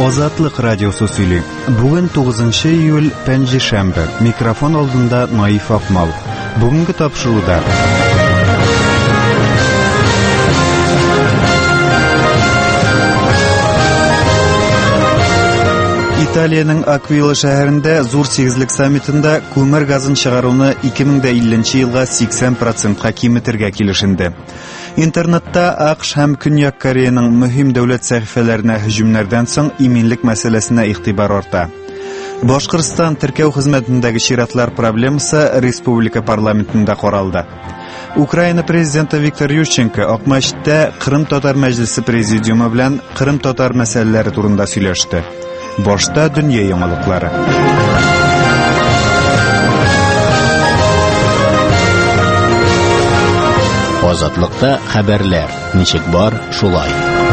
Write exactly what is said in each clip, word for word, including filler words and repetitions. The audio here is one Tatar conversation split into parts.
Азатлык радиосы сөйли. Бүген тугызынчы июль пәнҗешәмбе. Микрофон алдында Наиф Акмал. Бүгенге тапшыруда Италиянең Аквила шәһәрендә зур сигезлек саммитында күмер газын чыгаруны ике мең илленче елга сиксән процентка киметергә килешенде. Интернетта АКШ һәм Көньяк Кореяның мөһим дәүләт сәхифәләренә һөҗүмнәрдән соң иминлек мәсьәләсенә игътибар арта. Башкортстан теркәү хезмәтендәге чиратлар проблемасы республика парламентында каралды. Украина президенты Виктор Ющенко Акмәчтә Кырым татар мәҗлесе президиумы белән Кырым татар мәсьәләләре турында сөйләште. Башта дөнья яңалыклары. Азатлыкта хәбәрләр. Ничек бар, шулай.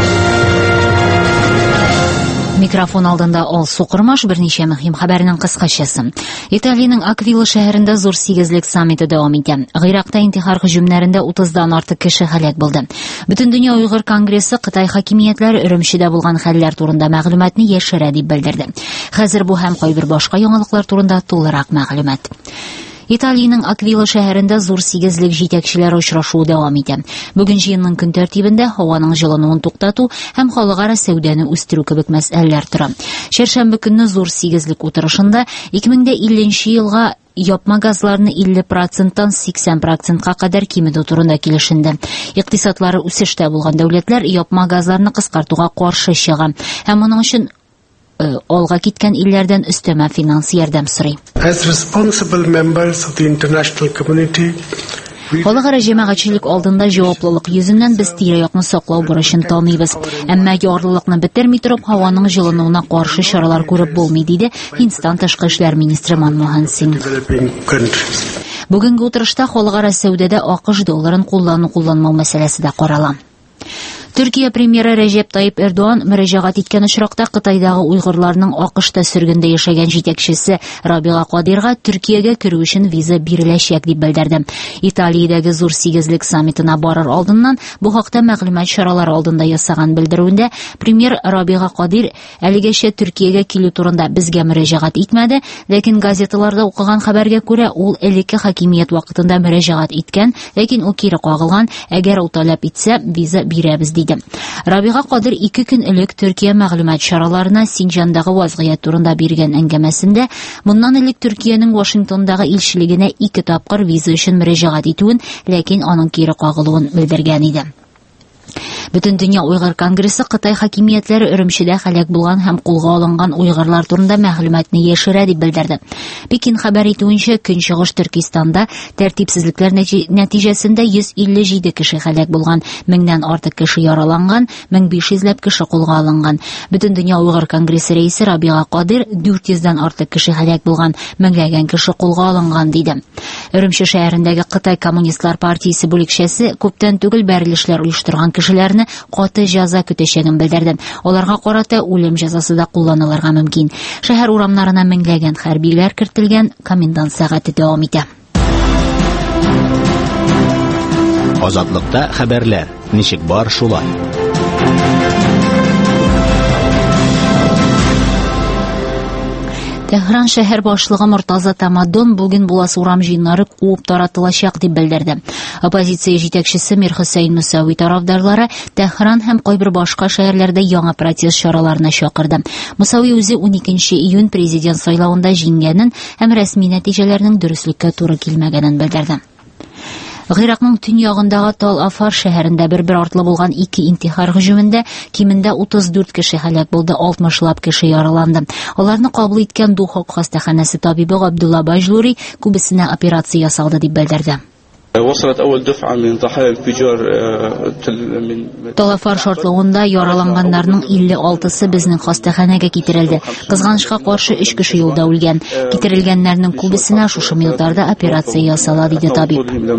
Микрофон алдында Ал Сукырмаш берничә мөһим хәбәрнең кыскачасы. Италиянең Аквила шәһәрендә зур сигезлек саммиты дәвам итә. Гыйракта интихар һөҗүмнәрендә утыздан артык кеше һәлак булды. Бөтен дөнья уйгыр конгрессы Кытай хакимиятләре Өремчедә булган хәлләр турында мәгълүматны яшерә дип белдерде. Хәзер бу һәм кайбер башка яңалыклар турында тулырак мәгълүмат. Италиянең Аквила шәһәрендә зур сигезлек җитәкчеләре очрашуы дәвам итә. Бүген җыенның көн тәртибендә һаваның җылынуын туктату һәм халыкара сәүдәне үстерү кебек мәсьәләләр тора. Шәршәмбе көнне зур сигезлек утырышында ике мең илленче елга япма газларны илле проценттан сиксән процентка кадәр киметү турында килешенде. Икътисадлары үсештә булган дәүләтләр япма газларны кыскартуга каршы чыга һәм моның өчен алга киткән илләрдән өстәмә финанс ярдәм сорый. As responsible members of the international community, Халыкара җәмәгатьчелек алдында җаваплылык йөзеннән без тирә-якны саклау бурычын таныйбыз. Әмма ярлылыкны бетерми торып, һаваның җылынуына каршы чаралар күреп булмый, диде Һиндстан тышкы эшләр министры Манмохан Сингх. Бүгенге утырышта халыкара сәүдәдә АКШ долларын куллану кулланмау мәсьәләсе дә карала. Төркия премьеры Рәҗәп Тайип Эрдоан мөрәҗәгать иткән очракта Кытайдагы уйгырларның АКШта сөргендә яшәгән җитәкчесе Рабига Кадирга Төркиягә керү өчен виза биреләчәк дип белдерде. Италиядәге зур сигезлек саммитына барыр алдыннан бу хакта мәгълүмат чаралары алдында ясаган белдерүендә премьер Рабига Кадир әлегәчә Төркиягә килү турында безгә мөрәҗәгать итмәде, ләкин газеталарда укыган хәбәргә күрә ул элекке хакимият вакытында мөрәҗәгать иткән, ләкин ул кире кагылган, әгәр ул таләп итсә виза бирәбез диде. Рабига Кадир ике көн элек Төркия мәгълүмат чараларына Синҗандагы вазгыять турында биргән әңгәмәсендә моннан элек Төркиянең Вашингтондагы илчелегенә ике тапкыр виза өчен мөрәҗәгать итүен, ләкин аның кире кагылуын белдергән иде. Бөтен дөнья уйгыр конгрессы Кытай хакимиятләре Өремчедә һәлак булган һәм кулга алынган уйгырлар турында мәгълүматны яшерә дип белдерде. Пекин хәбәр итүенчә, Көнчыгыш Төркистанда тәртипсезлекләр нәтиҗәсендә йөз илле җиде кеше һәлак булган, меңнән артык кеше яраланган, мең биш йөзләп кеше кулга алынган. Бөтен дөнья уйгыр конгрессы рәисе Рабига Кадир дүрт йөздән артык кеше һәлак булган, меңләгән кеше кулга алынган диде. Өремче шәһәрендәге Кытай коммунистлар партиясе бүлекчәсе күптән түгел бәрелешләр оештырган кешеләрне каты җәза көтәчәген белдерде. Аларга карата үлем җәзасы да кулланылырга мөмкин. Шәһәр урамнарына меңләгән хәрбиләр кертелгән, комендант сәгате дәвам итә. Азатлыкта хәбәрләр. Ничек бар, шулай. Тәһран шәһәр башлыгы Мортаза Тамадон бүген буласы урам җыеннары куып таратылачак дип белдерде. Оппозиция җитәкчесе Мир Хусейн Мусави тарафдарлары Тәһран һәм кайбер башка шәһәрләрдә яңа протест чараларына чакырды. Мусави үзе уникенче июнь президент сайлауында җиңгәнен һәм рәсми нәтиҗәләрнең дөреслеккә туры килмәгәнен белдерде. Гыйракның төньягындагы Тал-Афар шәһәрендә бер-бер артлы булган ике интихар һөҗүмендә кимендә утыз дүрт кеше һәлак булды, алтмышлап кеше яраланды. Аларны кабул иткән Духок хастаханәсе табибы Габдулла Бajluri күбесенә операция ясалды дип белдерде. Талафар шартлауында яраланганнарның илле алтысы безнең хастаханәгә китерелде. Кызганычка каршы өч кеше юлда үлгән. Китерелгәннәрнең күбесенә шушы минутларда операция ясала, диде табиб.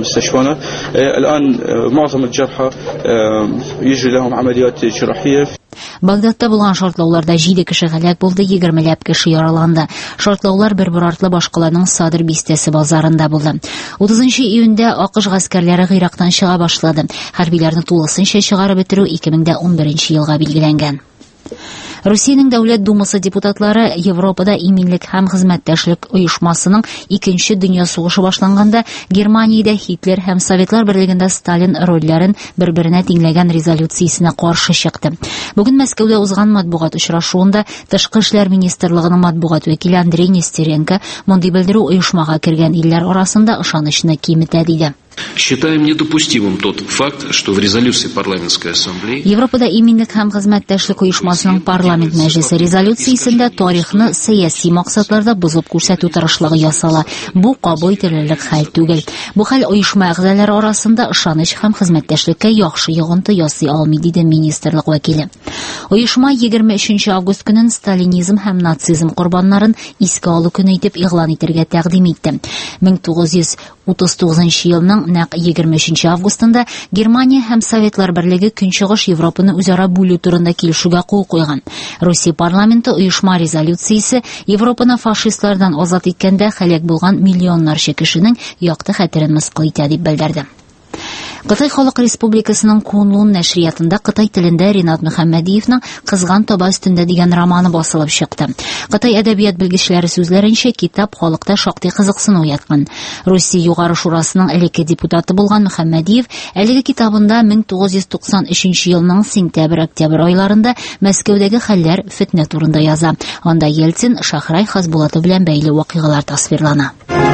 Багдадта булган шартлауларда җиде кеше һәлак булды, егермеләп кеше яраланды. Шартлаулар бер-бер артлы башкаларның Садыр бистәсе базарында булды. утызынчы июньдә АКШ гаскәрләре Гыйрактан чыга башлады. Хәрбиләрне тулысынча чыгарып бетерү ике мең унберенче елга билгеләнгән. Русиянең дәүләт думасы депутатлары Европада иминлек һәм хезмәттәшлек оешмасының икенче дөнья сугышы башланганда Германиядә Гитлер һәм Советлар берлегендә Сталин рольләрен бер-беренә тиңләгән резолюциясенә каршы чыкты. Бүген Мәскәүдә узган матбугат очрашуында Тышкы эшләр министрлыгының матбугат вәкиле Андрей Нестеренко мондый белдерү оешмага кергән илләр арасында ышанычны киметә диде. Считаем недопустимым тот факт, что в резолюции парламентской ассамблеи Европада иминлек һәм хезмәттәшлек оешмасының парламент мәҗлесе резолюциясендә тарихны сәяси максатларда бозып күрсәтү тырышлыгы ясала. Бу кабул ителерлек хәл түгел. Бу хәл оешма әгъзалары арасында ышаныч һәм хезмәттәшлеккә яхшы йогынты ясый алмый, диде министрлык вәкиле. Оешма егерме өченче август көнен сталинизм һәм нацизм корбаннарын искә алу көне итеп игълан итәргә тәкъдим итте. мең тугыз йөз утыз тугызынчы елның нәкъ егерме өченче августында Германия һәм Советлар берлеге Көнчыгыш Европаны үзара бүлү турында килешүгә кул куйган. Русия парламенты оешма резолюциясе Европаны фашистлардан азат иткәндә һәлак булган миллионнарча кешенең якты хәтерен мыскыл итә дип белдерде. Кытай Халык Республикасының Кунлун нәшриятында Кытай телендә Ринат Мөхәммәдиевнең «Кызган таба өстендә» дигән романы басылып чыкты. Кытай әдәбият белгечләре сүзләренчә, китап халыкта шактый кызыксыну уяткан. Русия Югары Шурасының элекке депутаты булган Мөхәммәдиев әлеге китабында мең тугыз йөз туксан өченче елның сентябрь-октябрь айларында Мәскәүдәге хәлләр, фетнә турында яза. Анда Ельцин, Шахрай Хасбулаты белән бәйле вакыйгалар тасвирлана.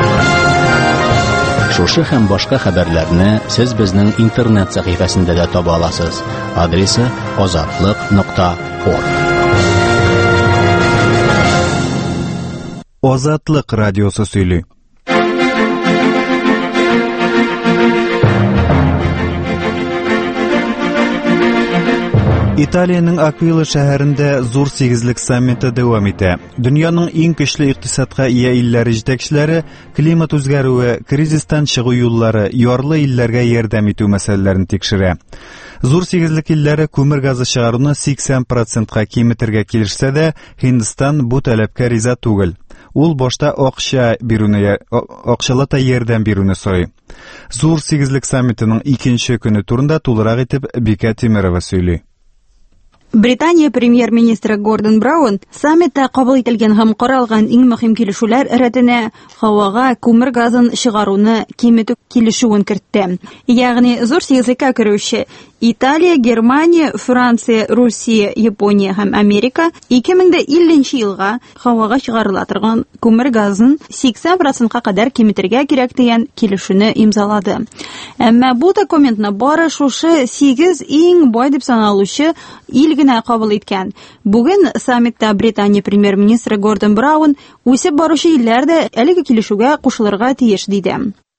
Шушы һәм башка хәбәрләрне сез безнең интернет сәхифәсендә дә таба аласыз. Адресы азатлык нокта орг. Азатлык радиосы сөйли. Италиянең Аквила шәһәрендә зур сигезлек саммиты дәвам итә. Дөньяның иң көчле икътисадка ия илләре җитәкчеләре климат үзгәрүе, кризистан чыгу юллары, ярлы илләргә ярдәм итү мәсьәләләрен тикшерә. Зур сигезлек илләре күмер газы чыгаруны сиксән процентка киметергә килешсә дә, Һиндстан бу таләпкә риза түгел. Ул башта акча бирүне, акчалата ярдәм бирүне сорый. Зур сигезлек саммитының икенче көне турында тулырак итеп Бика Тимерова сөйли. Британия премьер-министры Гордон Браун саммитта кабул ителгән һәм каралган иң мөһим килешүләр рәтенә һавага күмер газын чыгаруны киметү килешүен кертте. Ягъни зур сигезлеккә керүче Италия, Германия, Франция, Русия, Япония һәм Америка ике мең илле елга һавага чыгарыла торган күмер газын сиксән процентка кадәр киметергә кирәк дигән килешүне имзалады. Әмма бу документны бары шушы сигез иң бай дип саналучы ил генә кабул иткән. Бүген саммитта Британия премьер-министры Гордон Браун үсеп баручы илләр дә әлеге килешүгә кушылырга тиеш диде.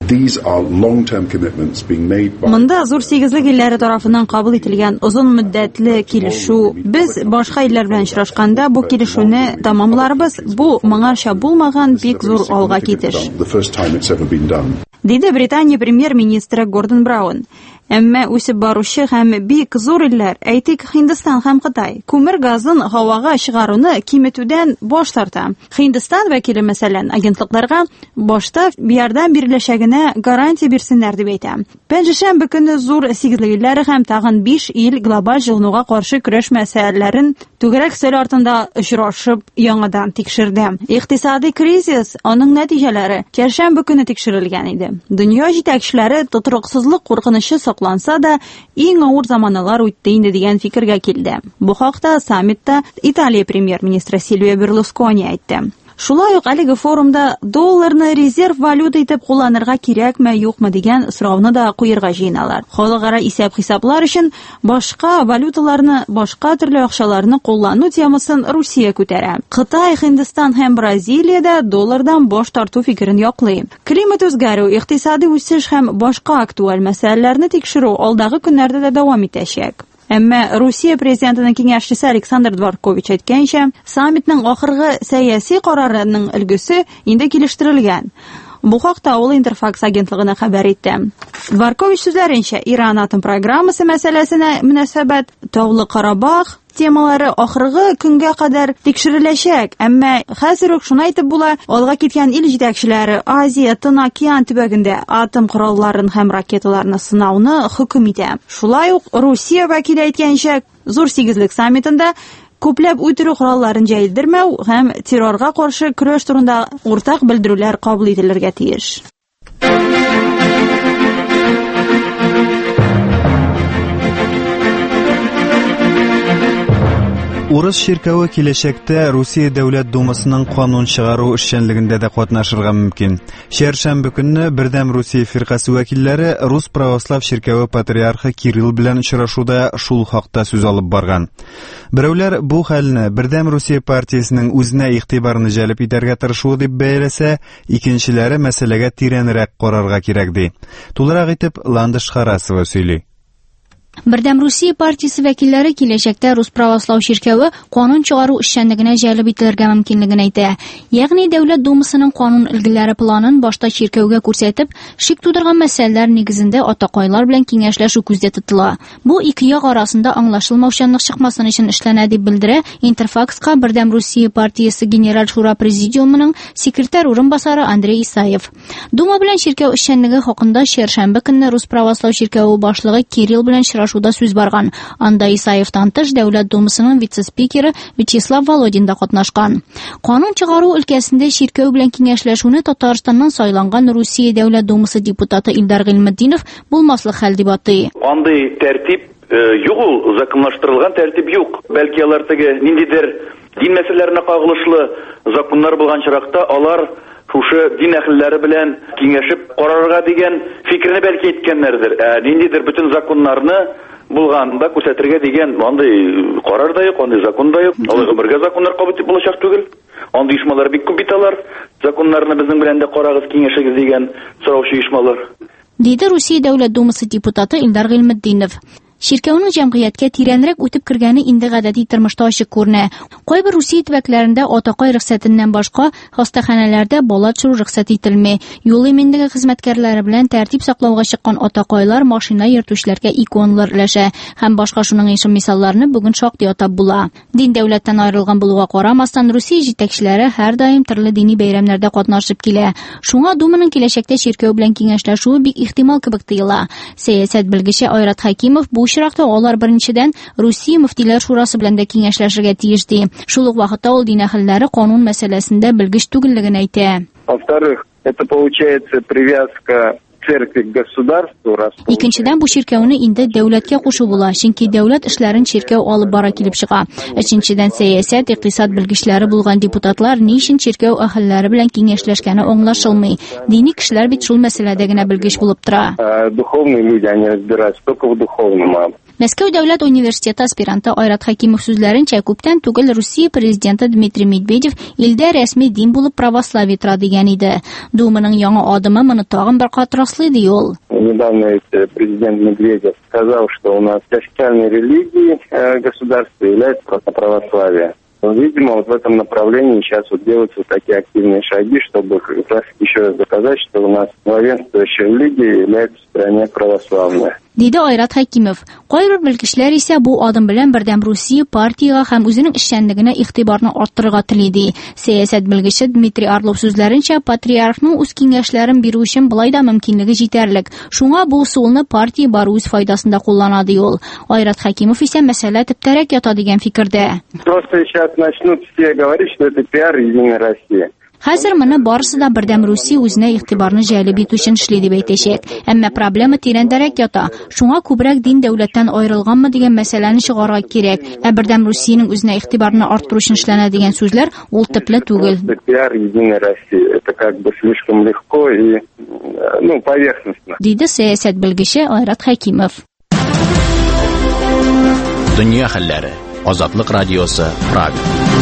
Монда зур сигезлек илләре тарафыннан кабул ителгән озын мөддәтле килешү. Без башка илләр белән очрашканда бу килешүне тәмамларбыз. Бу моңарча булмаган бик зур алга китеш. Диде Британия премьер-министры Гордон Браун. Әмма үсеп баручы һәм бик зур илләр, әйтик Һиндстан һәм Кытай, күмер газын һавага чыгаруны киметүдән баш тарта. Һиндстан вәкиле мәсәлән агентлыкларга башта ярдәм биреләчәгенә гарантия бирсеннәр дип әйтә. Пәнҗешәмбе көнне зур сигезлек илләре һәм тагын биш ил глобаль җылынуга каршы көрәш мәсьәләләрен түгәрәк сәл артында очрашып яңадан тикшерде. Икътисади кризис, аның нәтиҗәләре чәршәмбе көнне тикшерелгән иде. Дөнья җитәкчеләре тотрыксызлык куркынышы сакланса да, иң авыр заманалар үтте инде дигән фикергә килде. Бу хакта саммитта Италия премьер-министры Сильвио Берлускони әйтте. Шулай ук әлеге форумда долларны резерв валюта итеп кулланырга кирәкме, юкмы дигән сорауны да куерга җыеналар. Халыкара исәп-хисаплар өчен башка валюталарны, башка төрле акчаларны куллану темасын Русия күтәрә. Кытай, Һиндстан һәм Бразилиядә доллардан баш тарту фикерен яклый. Климат үзгәрү, икътисади үсеш һәм башка актуаль мәсьәләләрне тикшерү алдагы көннәрдә дә дәвам итәчәк. Әмма Русия президентының киңәшчесе Александр Дворкович әйткәнчә, саммитның ахыргы сәяси карарының өлгесе инде килештерелгән. Бу хакта ул Интерфакс агентлыгына хәбәр итте. Дворкович сүзләренчә, Иран атом программасы мәсьәләсенә мөнәсәбәт Таулы Карабах темалары ахыргы көнгә кадәр тикшереләчәк. Әмма хәзер үк шуны әйтеп була, алга киткән ил җитәкчеләре Азия, Тын океан төбәгендә атом коралларын һәм ракеталарны сынауны хөкем итә. Шулай ук Русия вәкиле әйткәнчә, зур сигезлек саммитында күпләп үтерү коралларын җәелдермәү һәм террорга каршы көрәш турында уртак белдерүләр кабул ителергә тиеш. Урыс ширкәве киләчәктә Русия Дәүләт Думасының канун чыгару эшчәнлегендә дә катнашырга мөмкин. Шәршәмбе көнне Бердәм Русия фиркасы вәкилләре Рус православ ширкәве патриархы Кирилл белән очрашуда шул хакта сүз алып барган. Берәүләр бу хәлне Бердәм Русия партиясенең үзенә игътибарны җәлеп итәргә тырышуы дип бәяләсә, икенчеләре мәсьәләгә тирәнрәк карарга кирәк ди. Тулырак итеп Ландыш Харасова сөйли. Бердәм Русия партиясе вәкилләре киләчәктә Рус православ ширкәве канун чыгару эшчәнлегенә җәлеп ителергә мөмкинлеген әйтә. Ягъни Дәүләт Думасының канун илгеләре планын башта ширкәүгә күрсәтеп, шик тудырган мәсьәләләр нигезендә атакайлар белән киңәшләшү күздә тотыла. Бу ике як арасында аңлашылмаучанлык чыкмасын өчен эшләнә дип белдерә Интерфакска Бердәм Русия партиясе генераль шура президиумының секретарь урынбасары Андрей Исаев. Дума белән ширкәү эшчәнлеге хакында шәршәмбе көнне Рус православ ширкәве башлыгы Кирилл белән Шуда сүз барган. Анда Исаевтан тыш Дәүләт Думасының вице-спикеры Вячеслав Володин да катнашкан. Канун чыгару өлкәсендә ширкәү белән киңәшләшүне Татарстаннан сайланган Русия Дәүләт Думасы депутаты Илдар Гыйлметдинов булмаслык хәл дип атый. Андый тәртип юк, ул законлаштырылган тәртип юк. Бәлки алар теге ниндидер дин мәсьәләләренә кагылышлы законнар булган чиракта алар шушы дин әһелләре белән киңәшеп карарга дигән фикерне бәлки әйткәннәрдер. Ә ниндидер бөтен законнарны булганда күрсәтергә дигән андый карар да юк, андый закон да юк. Алар гомергә законнар кабул итеп булачак түгел. Андый оешмалар бик күп бит алар. Законнарны безнең белән дә карагыз, киңәшегез дигән сораучы оешмалар. Диде Русия Дәүләт Думасы депутаты Илдар Гыйлметдинов. Ширкәүнең җәмгыятькә тирәнрәк үтеп кергәне инде гадәти тормышта ачык күренә. Кайбер Русия төбәкләрендә атакай рөхсәтеннән башка хастаханәләрдә бала төшерү рөхсәт ителми. Юл иминлеге хезмәткәрләре белән тәртип саклауга чыккан атакайлар машина йөртүчеләргә иконлар өләшә һәм башка шуның ишем мисалларны бүген шактый атап була. Дин дәүләттән аерылган булуга карамастан Русия җитәкчеләре һәр даим төрле дини бәйрәмнәрдә катнашып килә. Шуңа Думаның киләчәктә ширкәү белән киңәшләшүе бик ихтимал кебек тоела. Сәясәт белгече Айрат Хакимов бу очракта алар беренчедән Русия мөфтиләр шурасы белән дә киңәшләшергә тиеш ди. Шул ук вакытта ул дин әһелләре канун мәсьәләсендә белгеч түгеллеген әйтә. Во-вторых, это получается привязка церкви к государству. Икенчедән бу ширкәүне инде дәүләткә кушу була, чөнки дәүләт эшләрен ширкәү алып бара килеп чыга. Өченчедән сәясәт, икътисад белгечләре булган депутатлар ни өчен ширкәү әһелләре белән киңәшләшкәне аңлашылмый. Дини кешеләр бит шул мәсьәләдә генә белгеч булып тора. Духовные люди, они разбираются только в духовном. Мәскәү дәүләт университеты аспиранты Айрат Хакимов сүзләренчә, күптән түгел Русия президенты Дмитрий Медведев илдә рәсми дин булып православие тора дигән иде. Думаның яңа адымы моны тагын бер кат раслый ди ул. Недавно президент Медведев сказал, что у нас официальной религией государства является просто православие. Видимо, вот в этом направлении сейчас вот делаются вот такие активные шаги, чтобы как раз еще раз доказать, что у нас главенствующая религия является в стране православная. Диде Айрат Хакимов. Кайбер белгечләр исә бу адым белән Бердәм Русия партияга һәм үзенең эшчәнлегенә игътибарны арттырырга тели ди. Сәясәт белгече Дмитрий Орлов сүзләренчә, патриархның үз киңәшләрен бирү өчен былай да мөмкинлеге җитәрлек. Шуңа бу усулны партия бару үз файдасында куллана ди ул. Айрат Хакимов исә мәсьәлә төптәрәк ята дигән фикердә. Просто сейчас начнут все говорить, что это пиар Единой России. Хәзер моны барысы да Бердәм Русия үзенә игътибарны җәлеп итү өчен эшли дип әйтәчәк. Әмма проблема тирәндәрәк ята. Шуңа күбрәк дин дәүләттән аерылганмы дигән мәсьәләне чыгарга кирәк. Ә Бердәм Русиянең үзенә игътибарны арттыру өчен эшләнә дигән сүзләр ул төпле түгел. Пиар Единой России. Это как бы слишком легко и, ну, поверхностно. Диде сәясәт белгече Айрат Хакимов. Дөнья хәлләре. Азатлык радиосы Прага.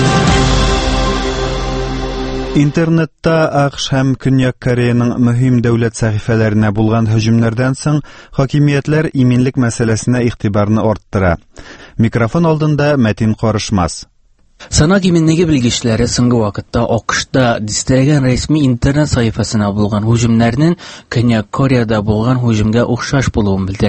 Интернетта АКШ һәм Көньяк Кореяның мөһим дәүләт сәхифәләренә булган һөҗүмнәрдән соң хакимиятләр иминлек мәсьәләсенә игътибарны арттыра. Микрофон алдында Мәтин Карышмас. Санак иминлеге белгечләре соңгы вакытта АКШта дистәгән рәсми интернет сәхифәсенә булган һөҗүмнәрнең Көньяк Кореяда булган һөҗүмгә охшаш булуын белдерә.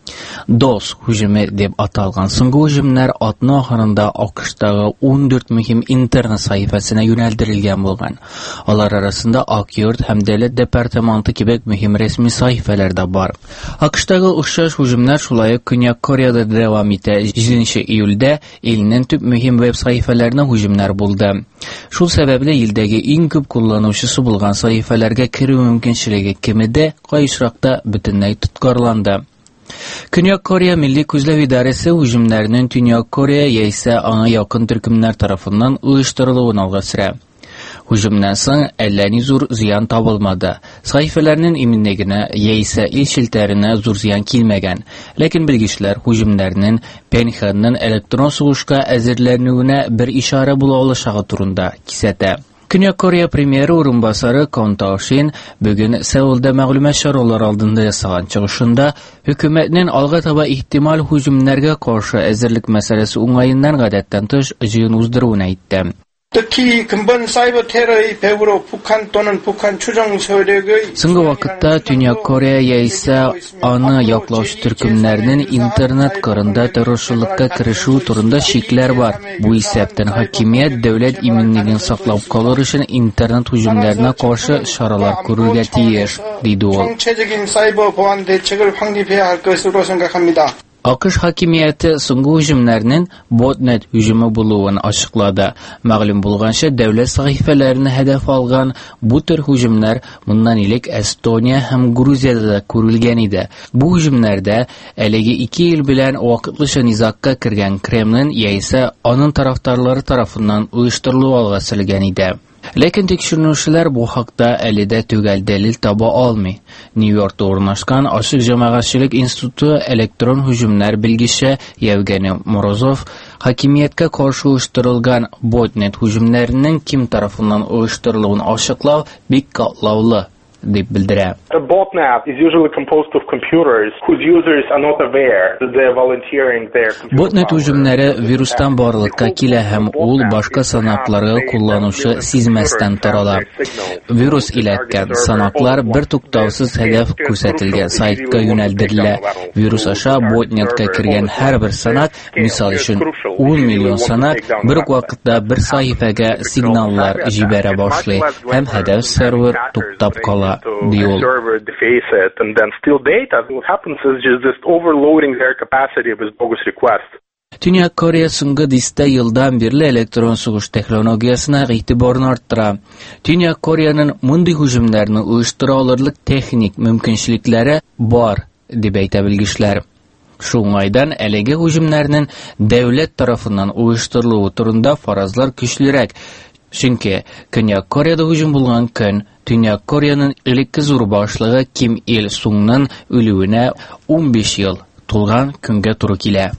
DOS hücumu deb atalgan соңгы hüjumlar атна ахырында АКШтагы он дүрт мөһим интернет сәхифәсенә юнәлдерелгән булган. Алар арасында Акъюрт һәм Дәүләт департаменты кебек мөһим рәсми сәхифәләр дә бар. АКШтагы охшаш hüjumlar шулай ук Көньяк Кореяда дәвам итә. җиденче июльдә илнең төп мөһим веб сәхифәләренә hüjumlar булды. Шул сәбәпле илдәге иң күп кулланучысы булган сәхифәләргә керү мөмкинчелеге кимедә кайшракта бөтенләй тоткарланды. Көньяк Корея Милли күзләү идарәсе hüjumнарның Төньяк Корея яисә аңа якын төркемнәр тарафыннан оештырылуын алга сөрә. Hüjumнан соң әллә ни зур зыян табылмады. Сәхифәләрнең иминлегенә яисә ил челтәренә зур зыян килмәгән. Ләкин белгечләр hüjumнарның Пхеньянның электрон сугышка әзерләнүенә бер ишара була алачагы турында кисәтә. Көньяк Корея премьеры урынбасары Кон Таошин бүген Сеулда мәгълүмат чаралары алдында ясаган чыгышында хөкүмәтнең алга таба ихтимал hüjumнарга каршы әзерлек мәсьәләсе уңаеннан гадәттән тыш җыен уздыруын әйтте. 특히 근본 사이버 테러의 배후로 북한 또는 북한 추종 세력의 Соңгы вакытта Төньяк Корея яисә аны яклаучы төркемнәрнең интернет кырында террорчылыкка керешү турында шикләр бар. Бу исәптән хакимият дәүләт иминлеген саклап калыр өчен интернет hüjumнарына каршы чаралар күрергә тиеш, диде ул. 총체적인 사이버 보안 대책을 확립해야 할 것으로 생각합니다. АКШ хакимияте соңгы hüjumнарның botnet hüjumu булуын ачыклады. Мәгълүм булганча, дәүләт сәхифәләрен һәдәф алган бу төр hüjumнар моннан элек Эстония һәм Грузиядә дә күрелгән иде. Бу hüjumнарда әлеге ике ил белән вакытлыча низакка кергән Кремль яисә аның тарафдарлары тарафыннан оештырылу алга сөрелгән иде. Ләкин тикшерүчеләр бу хакта әле дә төгәл дәлил таба алмый. Нью-Йоркта урнашкан Ачык җәмәгатьчелек институты электрон hüjumнар белгече Евгений Морозов хакимияткә каршы оештырылган ботнет hüjumнарының ким тарафыннан оештырылуын ачыклау бик катлаулы дип белдерә. A botnet is usually composed of computers whose users are not aware that they are volunteering their computer. Ботнет hüjumнары вирустан барлыкка килә һәм ул башка санатларга кулланучы сизмәстән тарала. Вирус иләткән санатлар бер туктаусыз һәдәф күрсәтелгән сайтка юнәлдерелә. Вирус аша ботнетка кергән һәрбер санат, мисал өчен он миллион санат, бер үк вакытта бер сәхифәгә сигналлар җибәрә башлый һәм һәдәф сервер туктап кала. Server deface it and then steal data. What happens is just this overloading their capacity with bogus requests. Төньяк Корея соңгы дистә елдан бирле электрон сугыш технологиясына игътибарын арттыра. Төньяк Кореяның мондый hüjumнарны оештыра алырлык техник мөмкинчелекләре бар, дип әйтә белгечләр. Шуңайдан әлеге hüjumнарның дәүләт тарафыннан оештырылуы турында фаразлар көчлерәк. Чөнки Көньяк Кореяда hüjum булган көн Төньяк Кореяның элекке зур башлыгы Ким Ил Сунның үлүенә он биш ел тулган көнгә туры килә.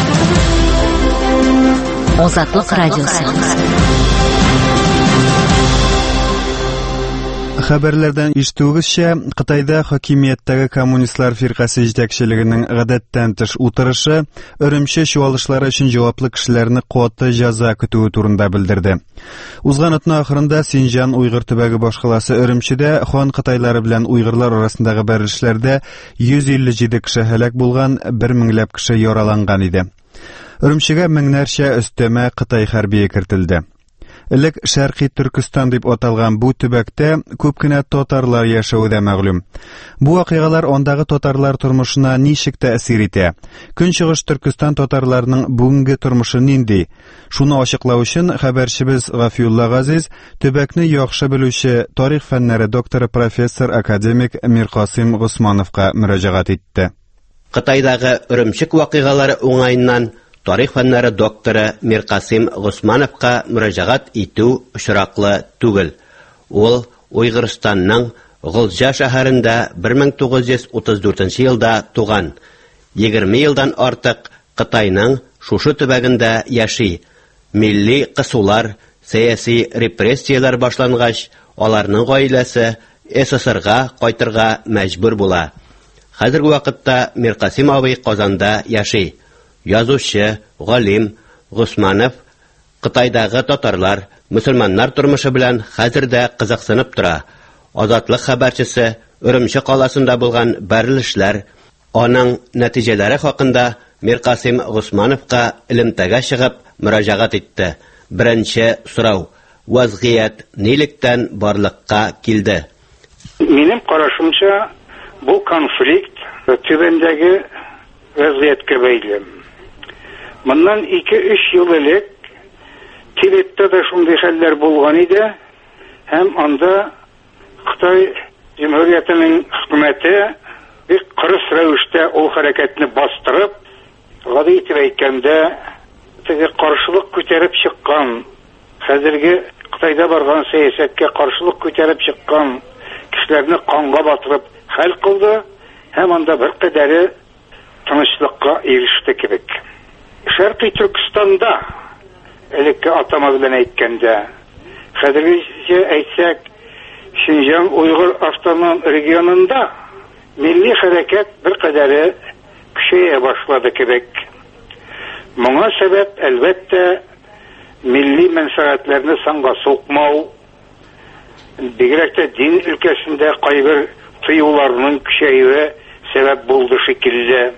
Азатлык радиосы. Хәбәрләрдән ишетүегезчә, Кытайда хакимияттәге коммунистлар фиркасы җитәкчелегенең гадәттән тыш утырышы Өрümче чуалышлары өчен җаваплы кешеләрне каты җәза көтүе турында белдерде. Узган атна ахырында Синҗан Уйгыр төбәге башкаласы Өрümчедә хан кытайлары белән уйгырлар арасындагы бәрелешләрдә йөз илле җиде кеше һәлак булган, бер меңләп кеше яраланган иде. Өрümчегә меңнәрчә өстәмә Кытай хәрбие кертелде. Элек Шәрқи Түркстан дип аталган бу төбәктә күп кенә татарлар яшәүе дә мәгълүм. Бу вакыйгалар андагы татарлар тормышына ничек тәэсир итә? Көнчыгыш Түркстан татарларының бүгенге тормышы нинди? Шуны ачыклау өчен хәбәрчебез Гафиулла Газиз төбәкне яхшы белүче тарих фәннәре докторы профессор академик Миркасым Госмановка мөрәҗәгать итте. Кытайдагы Өрümчек вакыйгалары уңайыннан тарих фәннәре докторы Миркасым Госмановка мөрәҗәгать итү очраклы түгел. Ул Уйгырстанның Гылҗа шәһәрендә бер мең тугыз йөз утыз дүртенче елда туган. егерме елдан артык Кытайның шушы төбәгендә яши. Милли кысулар, сәяси репрессиялар башлангач, аларның гаиләсе СССРга кайтырга мәҗбүр була. Хәзерге вакытта Миркасым абый Казанда яши. Язучы, галим Госманов Кытайдагы татарлар, мусульманнар тормышы белән хәзердә кызыксынып тора. Азатлык хәбәрчесе Өрümче каласында булган бәрелешләр, Аның нәтиҗәләре хакында Миркасим Госмановка элемтәгә чыгып мөрәҗәгать итте. Беренче сорау: вазгыять нилектән барлыкка килде? Минем карашымча, бу конфликт түбәндәге вазгыятькә бәйле. Моннан ике-өч ел элек Тибетта да шундый хәлләр булган иде, һәм анда Хытай Җумһуриятының хөкүмәте бик кырыс рәвештә ул хәрәкәтне бастырып, гади итеп әйткәндә, теге каршылык күтәреп чыккан, хәзерге Хытайда барган сәясәткә каршылык күтәреп чыккан кешеләрне канга батырып хәл кылды, һәм анда бер кадәре тынычлыкка иреште кебек. Шәрқи Түркстанда, элекке атама белән әйткәндә, хәзергечә әйтсәк, Шинҗаң Уйгыр автоном регионында милли хәрәкәт бер кадәре көчәя башлады кебек. Моңа сәбәп, әлбәттә, милли мәнфәгатьләрне санга сукмау, бигрәк тә дин өлкәсендә кайбер тыюларның көчәюе сәбәп булды шикелле.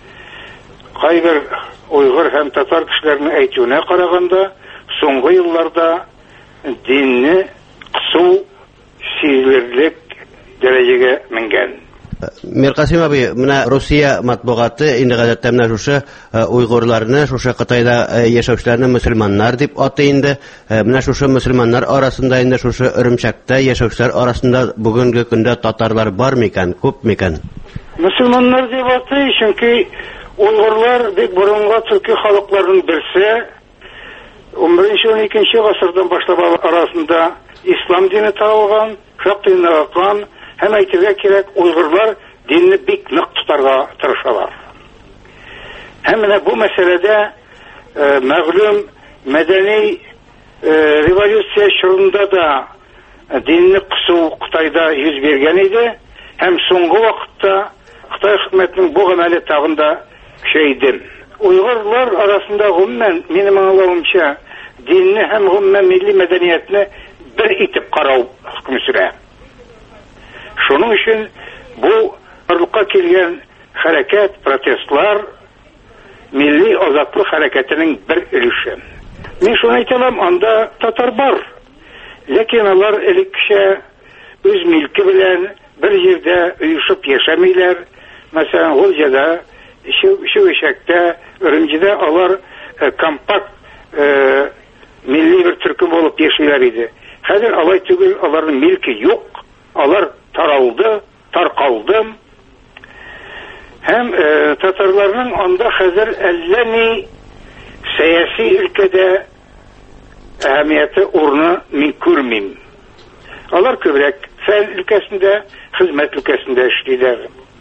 Кайбер уйгыр һәм татар кешеләренең әйтүенә караганда, соңгы елларда динне кысу сизелерлек дәрәҗәгә менгән. Миркасим абый, менә Русия матбугаты инде гадәттә менә шушы уйгырларны, шушы Кытайда яшәүчеләрне мөселманнар дип атый инде. Менә шушы мөселманнар арасында инде шушы Өрөмчәктә яшәүчеләр арасында бүгенге көндә татарлар бар микән, күп микән? Мөселманнар дип атый, чөнки уйгырлар бик борынгы төрки халыкларының берсе, унберенче-уникенче гасырдан башлап арасында ислам дине таралган, шактый ныгыган, һәм әйтергә кирәк, уйгырлар динне бик нык тотарга тырышалар. Һәм менә бу мәсьәләдә мәгълүм мәдәни революция чорында да динне кысу Кытайда йөз бергән иде, һәм соңгы вакытта Кытай хөкүмәтенең бу гамәле тагын да көчәйде. Уйгырлар арасында гомумән, минем аңлавымча, динне һәм гомумән милли мәдәниятне бер итеп карау хөкем сөрә. Шуның өчен бу барлыкка килгән хәрәкәт, протестлар милли азатлык хәрәкәтенең бер өлеше. Мин шуны әйтәм, анда татар бар. Ләкин алар элеккечә үз милке белән бер җирдә оешып яшәмиләр. Мәсәлән, Гөлҗәдә, Шәүшәктә, Үрümҗидә алар компакт милли бер төркем булып яшиләр иде. Хәзер алай түгел, аларның милке юк. Алар таралды, таркалды. Һәм татарларның анда хәзер әллә ни сәяси өлкәдә әһәмияте урыны мин күрмим. Алар күбрәк фән өлкәсендә, хезмәт өлкәсендә эшлиләр.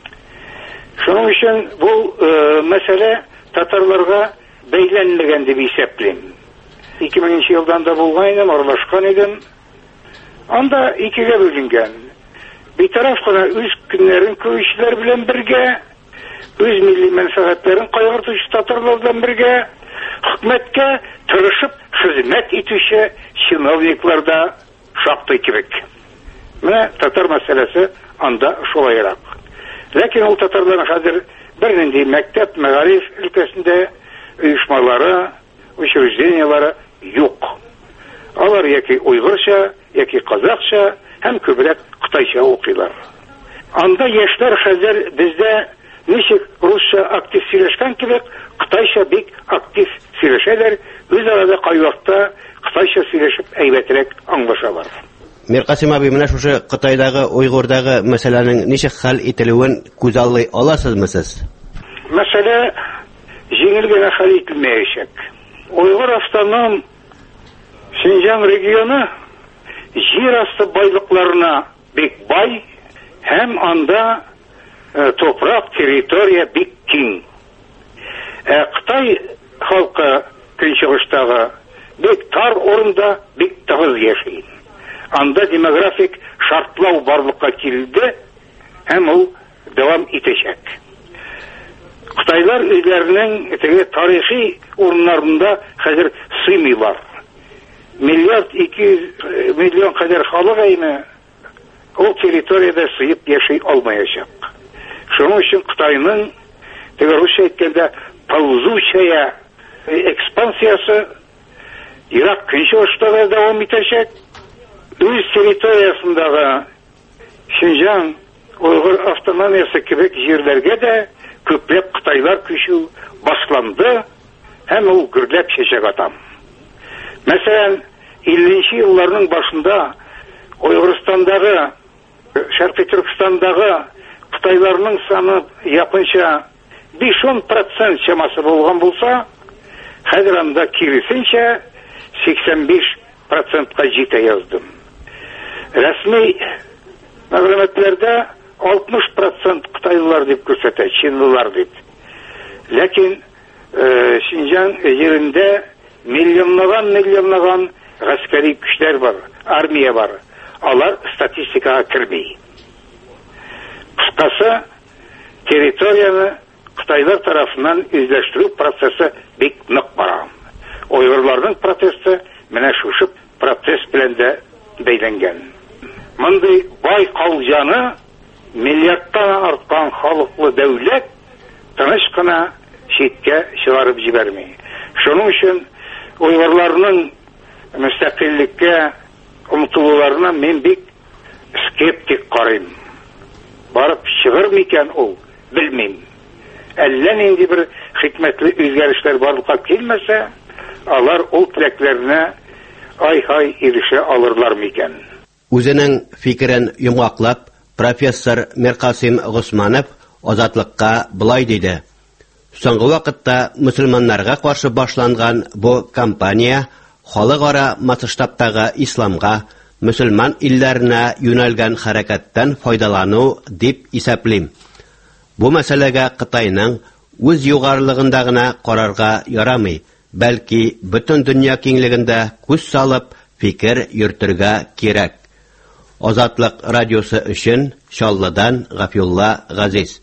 Шуның өчен бу мәсьәлә татарларга бәйләнмәгән дип исәплим. ике меңенче елдан да булган идем, аралашкан идем. Анда икегә бүленгән. Битараф кына үз көннәрен күрүчеләр белән бергә, үз милли мәнфәгатьләрен кайгыртучы татарлар белән бергә, хөкүмәткә тырышып хезмәт итүче чиновниклар да шактый кебек. Менә татар мәсьәләсе анда шулайрак. Ләкин ул татарларның хәзер бернинди мәктәп, мәгариф өлкәсендә оешмалары, учреждениялары юк. Алар яки уйгырча, яки казакча, һәм күбрәк кытайча укыйлар. Анда яшьләр хәзер бездә ничек русча актив сөйләшкән кебек, кытайча бик актив сөйләшәләр, үз арада кайвакта кытайча сөйләшеп әйбәтрәк аңлашалар. Миркасим абый, менә шушы Кытайдагы, уйгырдагы мәсьәләнең ничек хәл ителүен күз аллый аласызмы сез? Мәсьәлә җиңел генә хәл ителмәячәк. Уйгыр автоном Шинҗаң регионы җир асты байлыкларына бик бай, һәм анда э, топрак, территория бик киң. Ә Кытай халкы көнчыгыштагы бик тар урында бик тыгыз яши. Анда демографик шартлау барлыкка килде, һәм ул дәвам итәчәк. Кытайлар үзләренең теге тарихи урыннарында хәзер сыймыйлар. Миллиард ике миллион кадәр халык әйме ул территорияда сыйып яши алмаячак. Шуның өчен Кытайның теге русча әйткәндә ползучая экспансиясы Ирак көнчыгышта да дәвам итәчәк. Үз территориясындагы Шинҗаң, Уйгыр автономиясе кебек җирләргә дә күпләп Кытайлар күчү башланды һәм ул гөрләп чәчәк ата. Мәсәлән, илленче елларның башында Уйгырстандагы, Шәрқи Түркстандагы Кытайларның саны якынча биш-он процент чамасы булган булса, хәзер анда киресенчә сиксән биш процентка җитә яздым. Рәсми мәгълүматларда алтмыш процент Кытайлар дип күрсәтә, чинлылар дип. Ләкин Шинҗаң җирендә миллионлаган миллионлаган гаскәри көчләр бар, армия бар. Алар статистикага кирми. Кыскасы, территорияны Кытайлар тарафынан үзләштерү процессы бик нык бара. Уйгырларның протесты менә шушы протест белән дә бәйләнгән. Мондый бай калҗаны миллиардтан арткан халыклы дәүләт тыныч кына читкә чыгарып җибәрми. Шуның өчен уйгырларның мөстәкыйльлеккә омтылуларына мен бик скептик карыйм. Барып чыгыр микән ул, белмим. Әллә нинди бер хикмәтле үзгәрешләр барлыкка килмәсә, алар ул теләкләренә ай-һай ирешә алырлар микән? Үзенең фикерен йомгаклап, профессор Миркасим Госманов Азатлыкка булай диде. Соңгы вакытта мөселманнарга каршы башланган бу кампания халыкара масштабтагы исламга, мөселман илләренә юнәлгән хәрәкәттән файдалану дип исәплим. Бу мәсьәләгә Кытайның үз югарлыгында гына карарга ярамый, бәлки бөтен дөнья киңлегендә күз салып фикер йөртергә кирәк. Азатлык радиосы өчен Чаллыдан Гафиулла Газиз.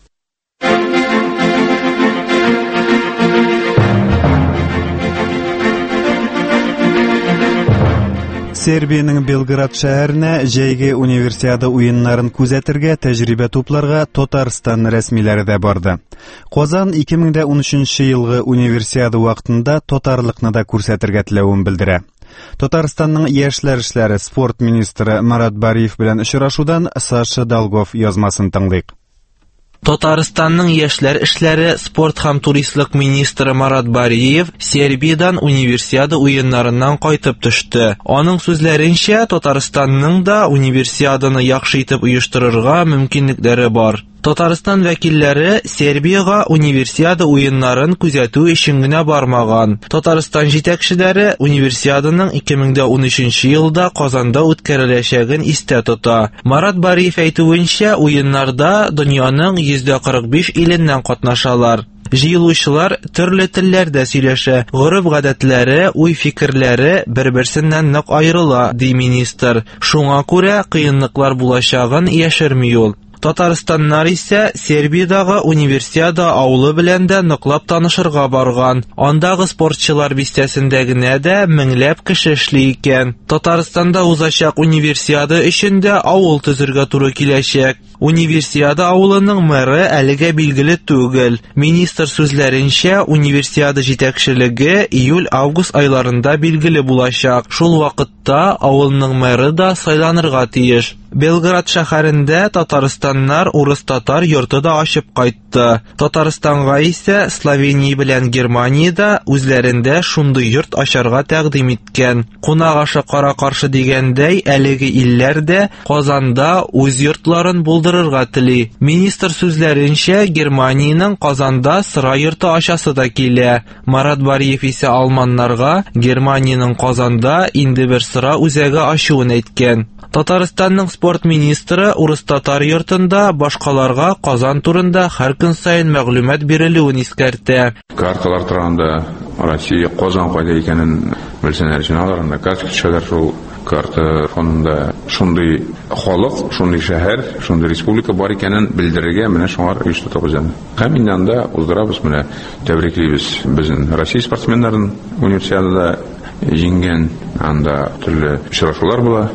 Сербиянең Белград шәһәренә җәйге универсиада уеннарын күзәтергә, тәҗрибә тупларга Татарстан рәсмиләре дә барды. Казан ике мең ун өченче елгы универсиада вакытында татарлыкны да күрсәтергә теләвен белдерә. Татарстанның яшьләр эшләре спорт министры Марат Бариев белән очрашудан Саша Долгов язмасын тыңлыйк. Татарстанның яшьләр эшләре спорт һәм туристлык министры Марат Бариев Сербиядан универсиада уеннарыннан кайтып төште. Аның сүзләренчә, Татарстанның да универсиаданы яхшы итеп оештырырга мөмкинлекләре бар. Татарстан вәкилләре Сербияга универсиада уеннарын күзәтү өчен генә бармаган. Татарстан җитәкчеләре универсиаданың ике мең ун өченче елда Казанда үткәреләчәген истә тота. Марат Бариев әйтүенчә, уеннарда дөньяның йөз кырык биш иленнән катнашалар. Җыелучылар төрле телләрдә сөйләшә, гореф-гадәтләре, уй-фикерләре бер-берсеннән нык аерыла, ди министр. Шуңа күрә кыенлыклар булачагын яшерми ул. Татарстаннар исә Сербиядагы универсиада авылы белән дә ныклап танышырга барган. Андагы спортчылар бистәсендә генә дә меңләп кеше эшли икән. Татарстанда узачак универсиада өчен дә авыл төзергә туры киләчәк. Универсиада авылының мэры әлегә билгеле түгел. Министр сүзләренчә, универсиада җитәкчелеге июль-август айларында билгеле булачак. Шул вакытта авылның мэры да сайланырга тиеш. Белград шәһәрендә Татарстаннар урыс-татар йорты да ачып кайтты. Татарстанга исә Словения белән Германиядә үзләрендә шундый йорт ачарга тәкъдим иткән. Кунагашы кара-каршы дигәндәй, әлеге илләр дә Казанда үз йортларын булдырырга тели. Министр сүзләренчә, Германиянең Казанда сыра йорты ачасы да килә. Марат Бариев исә алманнарга Германиянең Казанда инде бер сыра үзәге ачуын әйткән. Татарстанның спорт министры урыс-татар йортында башкаларга Казан турында һәр көн сайын мәгълүмат бирелүен искәртә. Карталар турында Россия Казан кайда икәнен белсеннәр өчен аларында карточкалар шул карта фонында шундый халык, шундый шәһәр, шундый республика бар икәнен белдерергә менә шуңар оештырабыз инде. Һәм инде анда уздырабыз, менә тәбриклибез безнең Россия спортсменнарын универсиадада җиңгән, анда төрле очрашулар була.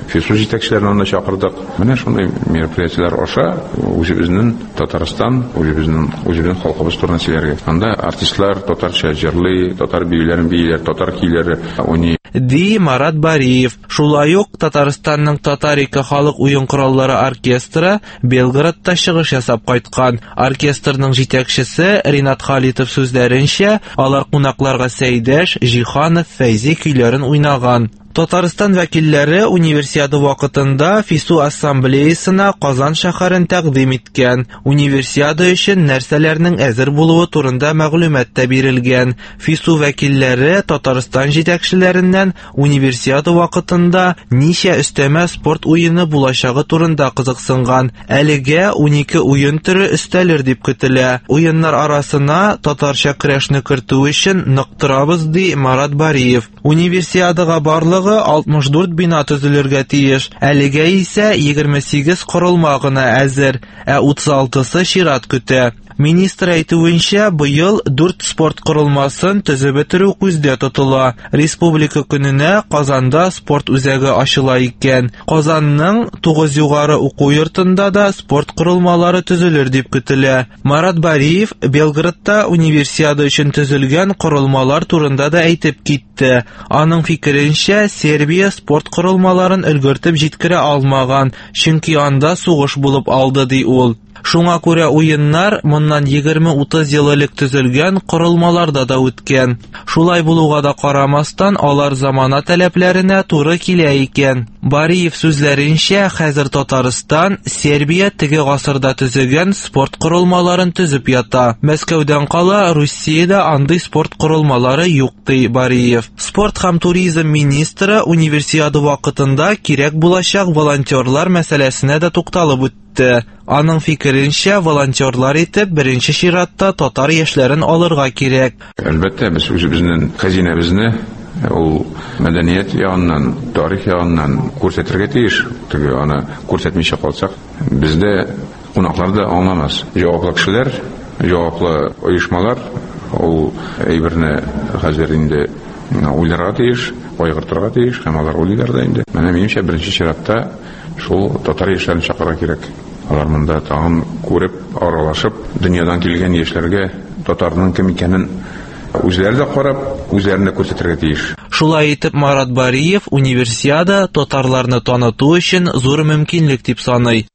ФИСУ җитәкчеләрен анда чакырдык. Менә шундый мероприятиеләр аша үзебезнең Татарстан, үзебезнең үзебезнең халкыбыз турында сөйләргә. Анда артистлар татарча җырлый, татар биюләрен бийләр, татар көйләре уйный. Ди Марат Бариев. Шулай ук Татарстанның Татарика халык уен кораллары оркестры Белградта чыгыш ясап кайткан. Оркестрның җитәкчесе Ринат Халитов сүзләренчә, алар кунакларга Сәйдәш, Җиханов, Фәйзи көйләрен уйнаган. Татарстан вәкилләре универсиада вакытында ФИСУ ассамблеясына Казан шәһәрен тәкъдим иткән. Универсиада өчен нәрсәләрнең әзер булуы турында мәгълүмат та бирелгән. ФИСУ вәкилләре Татарстан җитәкчеләреннән универсиада вакытында ничә өстәмә спорт уены булачагы турында кызыксынган. Әлегә унике уен төре өстәлер дип көтелә. Уеннар арасына татарча көрәшне кертү өчен ныктырабыз, ди Марат Бариев. Универсиадага барлыгы алтмыш дүрт бина төзелергә тиеш. Әлегә исә егерме сигез корылма гына әзер, ә утыз алтысы чират көтә. Министр әйтүенчә, быел дүрт спорт корылмасын төзеп бетерү күздә тотыла. Республика көненә Казанда спорт үзәге ачыла икән. Казанның тугыз югары уку йортында да спорт корылмалары төзелер дип көтелә. Марат Бариев Белградта универсиада өчен төзелгән корылмалар турында да әйтеп китте. Аның фикеренчә, Сербия спорт корылмаларын өлгертеп җиткерә алмаган, чөнки анда сугыш булып алды, ди ул. Шуңа күрә уеннар моннан егерме-утыз ел элек төзелгән корылмаларда да үткән. Шулай булуга да карамастан, алар замана таләпләренә туры килә икән. Бариев сүзләренчә, хәзер Татарстан Сербия теге гасырда төзегән спорт корылмаларын төзеп ята. Мәскәүдән кала Русиядә андый спорт корылмалары юк, ди Бариев. Спорт һәм туризм министры универсиада вакытында кирәк булачак волонтерлар мәсьәләсенә дә тукталып үтте. Аның фикеренчә, волонтерлар итеп беренче чиратта татар яшьләрен алырга кирәк. Әлбәттә, без үзебезнең хәзинәбезне ул мәдәният ягыннан, тарих ягыннан күрсәтергә тиеш. Теге аны күрсәтмичә калсак, бездә кунаклар да аңламас. Җаваплы кешеләр, җаваплы оешмалар ул әйберне хәзер инде уйларга тиеш, кайгыртырга тиеш, һәм алар уйлыйлар да инде. Менә минемчә беренче чиратта шул татар яшьләрен чакырга кирәк. Алар монда тагын күреп, аралашып, дөньядан килгән яшьләргә татарның кем икәнен үзләре дә карап, үзләренә күрсәтергә тиеш. Шулай итеп, Марат Бариев универсиада татарларны таныту өчен зур мөмкинлек дип саный.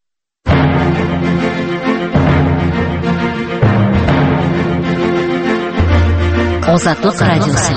Азатлык радиосы.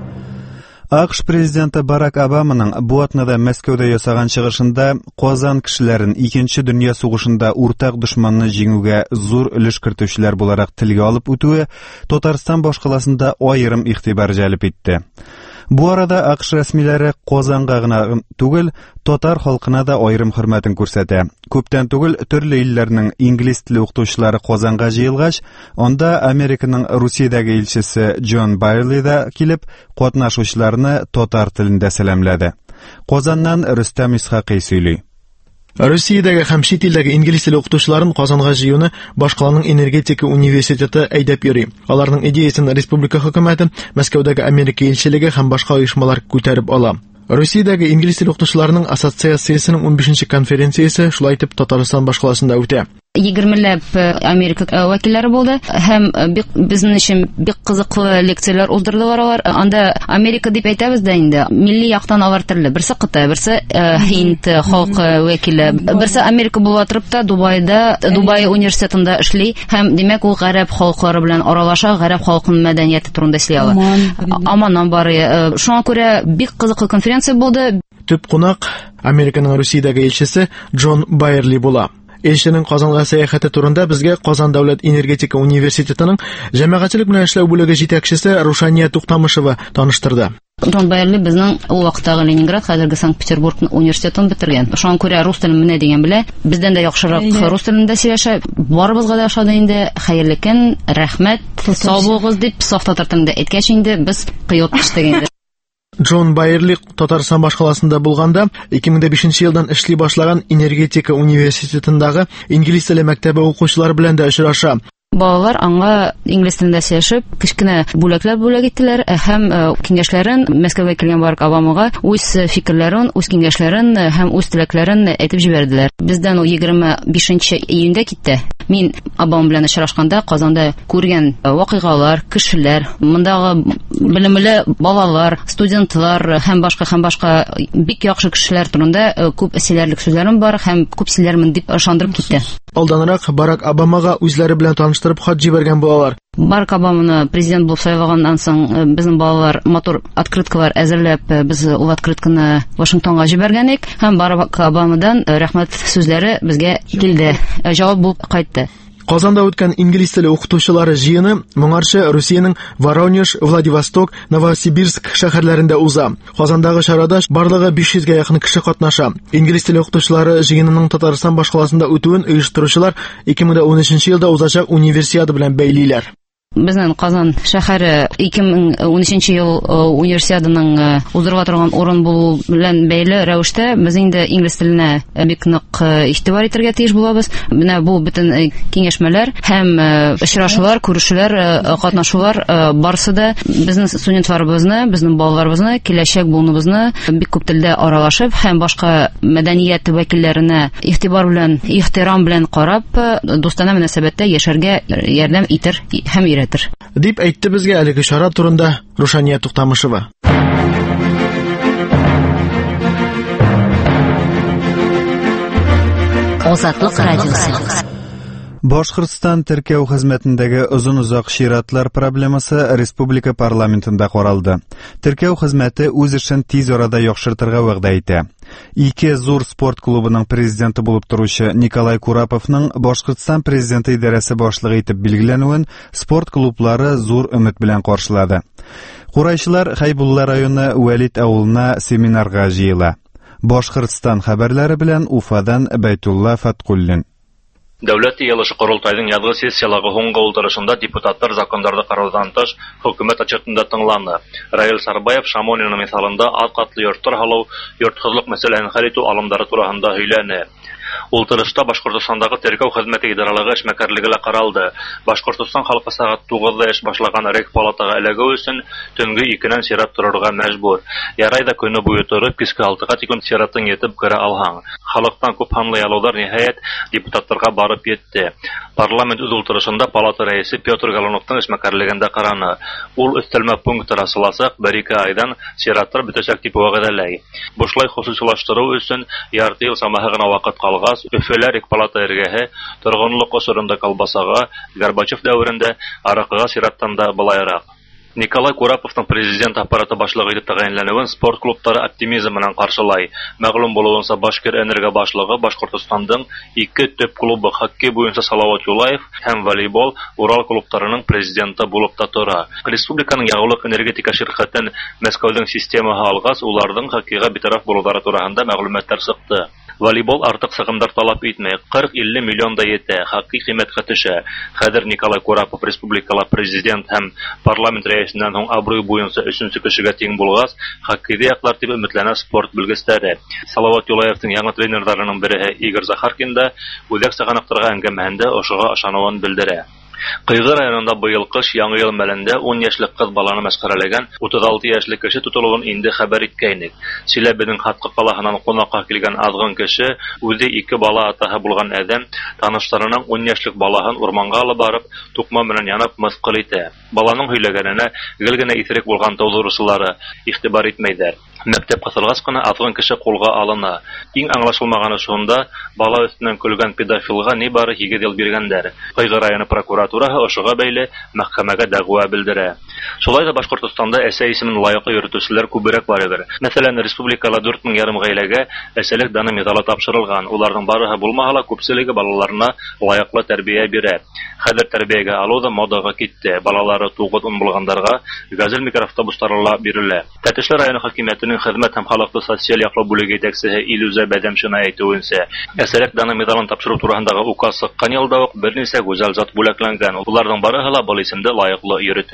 АКШ президенты Барак Обаманың бу атнада Мәскәүдә ясаган чыгышында Казан кешеләрен икенче дөнья сугышында уртак дошманны җиңүгә зур өлеш кертүчеләр буларак телгә алып үтүе Татарстан башкаласында аерым игътибар җәлеп итте. Бу арада АКШ рәсмиләре Казанга гына түгел, татар халкына да аерым хөрмәтен күрсәтә. Күптән түгел төрле илләрнең инглиз теле укытучылары Казанга җыелгач, анда Американың Русиядәге илчесе Джон Байерли да килеп, катнашучыларны татар телендә сәламләде. Казаннан Рөстәм Исхакый сөйли. Русиядәге һәм чит илдәге инглиз теле укытучыларын Казанга җыюны башкаланың энергетика университеты әйдәп йөри. Аларның идеясын республика хөкүмәте, Мәскәүдәге Америка илчелеге һәм башка оешмалар күтәреп ала. Русиядәге инглиз теле укытучыларының ассоциациясының унбишенче конференциясе шулай итеп Татарстан башкаласында үтә. егермеләп Америка вәкилләре булды һәм бик безнең өчен бик кызыклы лекцияләр уздырдылар алар. Анда Америка дип әйтәбез дә инде. Милли яктан алар төрле. Берсе Кытай, берсе Һинд халкы вәкиле, берсе Америка була торып та Дубайда, Дубай университетында эшли һәм димәк ул гарәп халыклары белән аралаша, гарәп халкының мәдәнияте турында сөйли ала. Аманнан бары. Шуңа күрә бик кызыклы конференция булды. Төп кунак Американың Русиядәге илчесе Джон Байерли була. Элченең Казанга сәяхәте турында безгә Казан дәүләт энергетика университетының җәмәгатьчелек белән эшләү бүлеге җитәкчесе Рушания Туктамышева таныштырды. Джон Байерли безнең ул вакыттагы Ленинград, хәзерге Санкт-Петербург университетын бетергән. Шуңа күрә рус телен менә дигән белә. Бездән дә яхшырак рус телендә сөйләшә. Барыбызга да ошады инде. Хәерле көн, рәхмәт, сау булыгыз дип саф татар телендә әйткәч инде без кыйот төштек инде. Джон Байерли Татарстан башкаласында булганда ике мең бишенче елдан эшли башлаган энергетика университетындагы инглиз теле мәктәбе укучылары белән дә очраша. Балалар аңа инглиз телендә сөйләшеп, кечкенә бүләкләр бүләк иттеләр һәм киңәшләрен Мәскәүгә килгән Барак Обамага үз фикерләрен, үз киңәшләрен һәм үз теләкләрен әйтеп җибәрделәр. Бездән ул егерме бишенче июньдә китте. Мин Обама белән очрашканда Казанда күргән вакыйгалар, кешеләр, мондагы белемле балалар, студентлар һәм башка һәм башка бик яхшы кешеләр турында күп сөйләрлек сүзләрем бар һәм күп сөйләрмен дип ышандырып китте. Алданрак Барак Обамага үзләре белән таныштырып хат җибәргән булалар. Барак Обаманы президент булып сайлаганнан соң безнең балалар матур открыткалар әзерләп, без ул открытканы Вашингтонга җибәргәнек һәм Барак Обамадан рәхмәт сүзләре безгә килде. Җавап булып кайтты. Казанда үткән инглиз теле укытучылары җыены моңарчы Русиянең Воронеж, Владивосток, Новосибирск шәһәрләрендә уза. Казандагы чарада барлыгы биш йөзгә якын кеше катнаша. Инглиз теле укытучылары җыенының Татарстан башкаласында үтүен оештыручылар ике мең унөченче елда узачак универсиада белән бәйлиләр. Безнең Казан шәһәре ике мең унөченче ел универсиаданың уздырыла торган урын булу белән бәйле рәвештә без инде инглиз теленә бик нык игътибар итәргә тиеш булабыз. Менә бу бөтен киңәшмәләр һәм очрашулар, күрешүләр, катнашулар барысы да безнең студентларыбызны, безнең балаларыбызны, киләчәк буыныбызны бик күп телдә аралашып һәм башка мәдәният вәкилләренә игътибар белән, ихтирам белән карап, дустана мөнәсәбәттә яшәргә ярдәм итер һәм дип әйтте безгә әлеге чара турында Рушания Туктамышева. Азатлык радиосы. Башкортстан теркәү хезмәтендәге озын-озак чиратлар проблемасы республика парламентында каралды. Теркәү хезмәте үз эшен тиз арада яхшыртырга вәгъдә итә. Ике зур спорт клубының президенты булып торучы Николай Кураповның Башкортстан президенты идарәсе башлыгы итеп билгеләнүен спорт клублары зур өмет белән каршылады. Курайчылар Хайбулла районы Вәлит авылына семинарга җыела. Башкортстан хәбәрләре белән Уфадан Бәйтулла Фаткуллин. Дәүләт йыелышы корылтайның язгы сессияларга һуңгы утырышында депутатлар законнарны караудан тыш хөкүмәт отчетында тыңланды. Раил Сарбаев Шамонина мисалында ат катлы йорттар һалу, йортсызлык мәсьәләсен хәл итү алымдары турында һөйләнде. Ултырышта Башкортостандагы теркәү хезмәте идарәлеге эшмәкәрлеге каралды. Башкортстан халкы сагат тугызда эш башлаган рейк палатага эләгү өчен төнге икедән чират торырга мәҗбүр. Ярай да көне буе торып, киске алтыга тикун чиратын йетеп керә алһаң. Халыктан күп ханлы ялоулар ниһаять депутатларга барып йетте. Парламент үз ултырышында палата рәисе Петр Галуновның эшмәкәрлегендә караны. Ул өстәлмә пункт расыласак, бер-ике айдан чираттар бетәчәк дип вәгъдәләй. Бушлай хусусилаштыру өчен ярты ел самаһы гына вакыт калгас, Өфөләр палата эргәһе торгынлык осырында колбасага, Горбачев дәврендә аракыга чираттан да былайрак. Николай Кураповның президент аппараты башлыгы итеп тәгаенләнүен спорт клублары оптимизм белән каршылай. Мәгълүм булуынча Башкир энерго башлыгы Башкортстанның ике төп клубы хоккей буенча Салават Юлаев һәм волейбол Урал клубларының президенты булып та тора. Республиканың ягулык энергетика ширкәтен Мәскәүдән системага алгас, уларның хоккейга битараф булулары турында мәгълүматлар чыкты. Волейбол артык сыгымдар талап итмәй, кырык-илле миллион да йетә, хоккей кыйммәткә төшә. Хәзер Николай Курапов республикала президент һәм парламент рәисеннән һуң абруй буенча өченче кешегә тең булгас, хоккейда яклар дип өметләнә спорт белгечләре. Салават Юлаевның яңа тренерларының бере Игорь Захаркин да үзәк сәгънәттәргә әңгәмәһендә ошыга ышануын белдерә. Кыйгы районында быел кыш яңа ел мәлендә ун яшьлек кыз баланы мәскәрәләгән утыз алты яшьлек кеше тотылуын инде хәбәр иткәйнек. Силәбенең Хатка калаһынан кунакка килгән азгын кеше үзе ике бала атаһы булган адәм таныштарының ун яшьлек балаһын урманга алып барып, тукма белән янап мыскыл итә. Баланың һөйләгәненә гел генә исерек булган тәүзурысылары игътибар итмәйдәр. Мәктәп кысылгас кына азгын кеше кулга алына. Иң аңлашылмаганы шунда, бала өстеннән көлгән педофилга нибары егерме ел биргәннәр. Кыйгы районы прокуратураһы ошыга бәйле мәхкәмәгә дәгъва белдерә. Шулай да Башкортстанда әсә исемен лаеклы йөртүчеләр күбрәк барыдыр. Мәсәлән, республикала дүрт мең ярым гаиләгә әсәлек даны медалы тапшырылган. Уларның барыһы булмаһа ла күпселеге балаларына лаеклы тәрбия бирә. Хәзер тәрбиягә алу да модага китте. Балалары тугыз-ун булганнарга газель микроавтобустарла бирелә. Тәтешле районы хакимиятенең хезмәт һәм халыкны социаль яклау бүлеге итәкчесе Илүзә Бәдәмшина әйтүенчә, әсәлек даны медалын тапшыру турындагы указ сыккан елда ук берничә гүзәл зат бүләкләнгән. Уларның барыһы ла был исемдә лаеклы йөртә.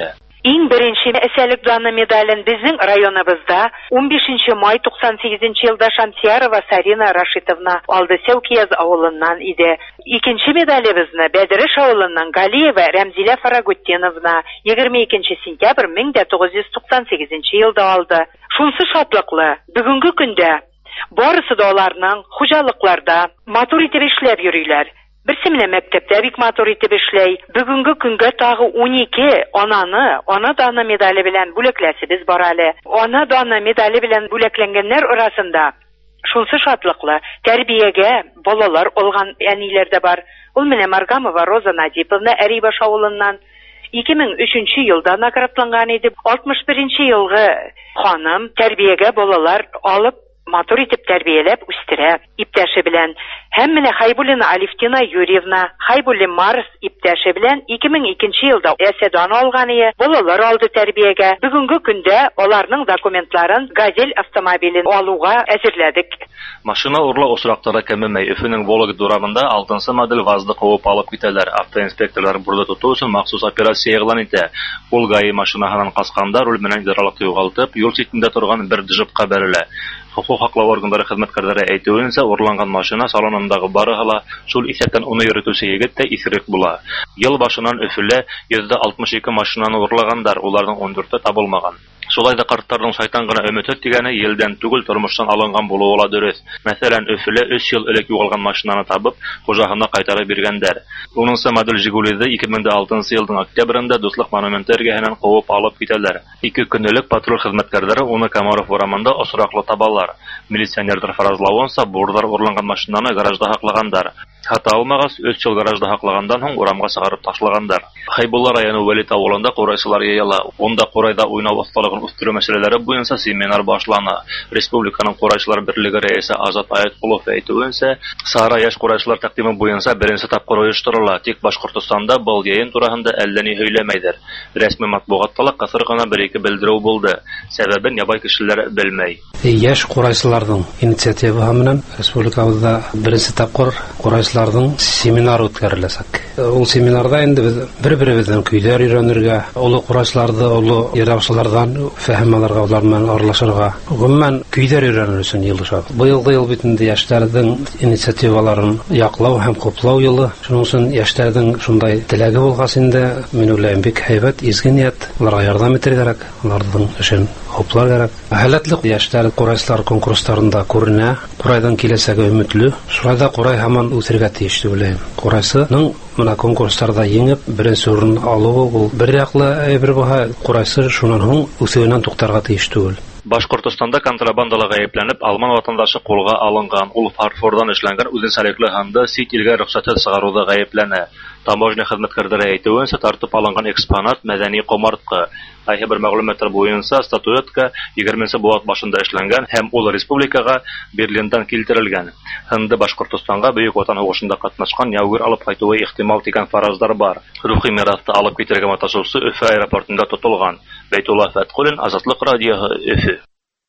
Иң беренче эсселек даны медален безнең районыбызда он бишенче май туксан сигезенче елда Шамсиярова Сарина Рашитовна алды Сәүкияз авылыннан иде. Икенче медалебезне Бәдереш авылыннан Галиева Рәмзилә Фарагутдиновна егерме икенче сентябрь мең тугыз йөз туксан сигезенче елда алды. Шунсы шатлыклы, бүгенге көндә барысы да аларның хуҗалыкларда матур итеп эшләп йөриләр. Берсе менә мәктәптә бик матур итеп эшләй. Бүгенге көнгә тагы унике ананы, ана даны медале белән бүләкләсебез бар әле. Ана даны медале белән бүләкләнгәннәр арасында шунсы шатлыклы тәрбиягә балалар алган әниләр дә бар. Ул менә Маргамова Роза Надиповна Әрибаш авылыннан ике мең өченче елда наградланган иде. алтмыш беренче елгы ханым тәрбиягә балалар алып матур итеп тәрбияләп үстерә иптәше белән. Һәм менә Хайбуллина Алевтина Юрьевна, Хайбуллин Марс иптәше белән ике мең икенче елда әсәдан алган ие, балалар алды тәрбиягә. Бүгенге көндә аларның документларын Газель автомобилен алуга әзерләдек. Машина урлау очраклары кемемәй. Өфөнең Волог дурамында алтынчы модель ВАЗны куып алып китәләр. Автоинспекторлар burada тоту өчен махсус операция игълан итә. Ул ГАИ машинаһынан касканда руль менән идаралыкты югалтып, юл читендә торган бер джипка бәрелә. Хокук саклау органнары хезмәткәрләре әйтүенчә, урланган машина салонындагы барыгы ла шул исәптән уны йөртүче егет тә исерек була. Ел башыннан Өфөлә йөз алтмыш ике машинаны урлагандар, уларның он дүрте табылмаган. Шулай да карттарның шайтан гына өмет дигәне елдән түгел тормыштан алынган булуы ла дөрес. Мәсәлән, Өфөлә өч ел элек югалган машинаны табып, хуҗаһына кайтарып биргәннәр. Унынчы модель Жигулиды ике мең алтынчы елның октябрендә Дуслык монументы эргәһеннән куып алып китәләр. Ике көнлек патруль хезмәткәрләре уны Камаров урамында осраклы табалар. Милиционерлар фаразлавынча, бурлар урланган машинаны гаражда һаклагандар. Хата алмагач, өч ел гаражда һаклагандан һоң урамга чыгарып ташлагандар. Хайбулла районы Вәлит авылында курайчылар яяла. Онда курайда уйнау осталыгын үстерү мәсьәләләре буенча семинар башлана. Республиканың курайчылар берлеге рәисе Азат Аятқулов әйтүенчә, Сара яшь курайчылар тәкъдиме буенча беренче тапкыр оештырыла. Тик Башкортстанда был яен тураһында әллә ни һөйләмәйдер. Рәсми матбугатта ла кысыр гына бер-ике белдерү булды. Сәбәбен ябай кешеләр белмәй. Яшь курайчыларның инициативасы менән республикабызда беренче тапкыр курайчыларның семинар үткәреләсәк. Ул семинарда инде без бер-беребездән көйләр өйрәнергә, улы курайчыларда, улы ярашчылардан фәһем алырга, улар белән аралашырга, гомумән көйләр өйрәнер өчен елыша. Быелгы ел битендә яшьләрнең инициативаларын яклау һәм коплау елы. Шуның өчен яшьләрнең шундай теләге булгас инде, мин уйлыйм, бик һәйбәт, изге ният, уларга ярдәм итәргә кирәк, уларның эшен хоплар кирәк. Һәләтлек яшьләр курайчылар конкурсларында күренә, курайдан киләсәгә өметле. Шулай да курай һаман үсәргә тиеш дип уйлыйм. Курайсының менә конкурсларда еңеп, беренче урын алуы ул бер яклы әйбер булса, курайсы шуннан һоң үсүеннән туктарга тиеш түгел. Башкортстанда контрабандалык гаепләнеп, алман ватандашы кулга алынган. Ул фарфордан эшләнгән үзенчәлекле ханды сит илгә рөхсәтсез чыгаруда гаепләнә. Таможня хезмәткәрләре әйтүенчә, тартып алынган экспонат мәдәни комартка. Айһы бер мәгълүматлар буенча статуэтка егерменче буат башында эшләнгән һәм ул республикага Берлиндан килтерелгән. Ханды Башкортстанга Бөек Ватан сугышында катнашкан яугир алып кайтуы ихтимал дигән фаразлар бар. Рухи мирасты алып китергә маташучы Өфө аэропортында тотылган. Бәйтулла Фәткулин, Азатлык радиоһы, Өфө.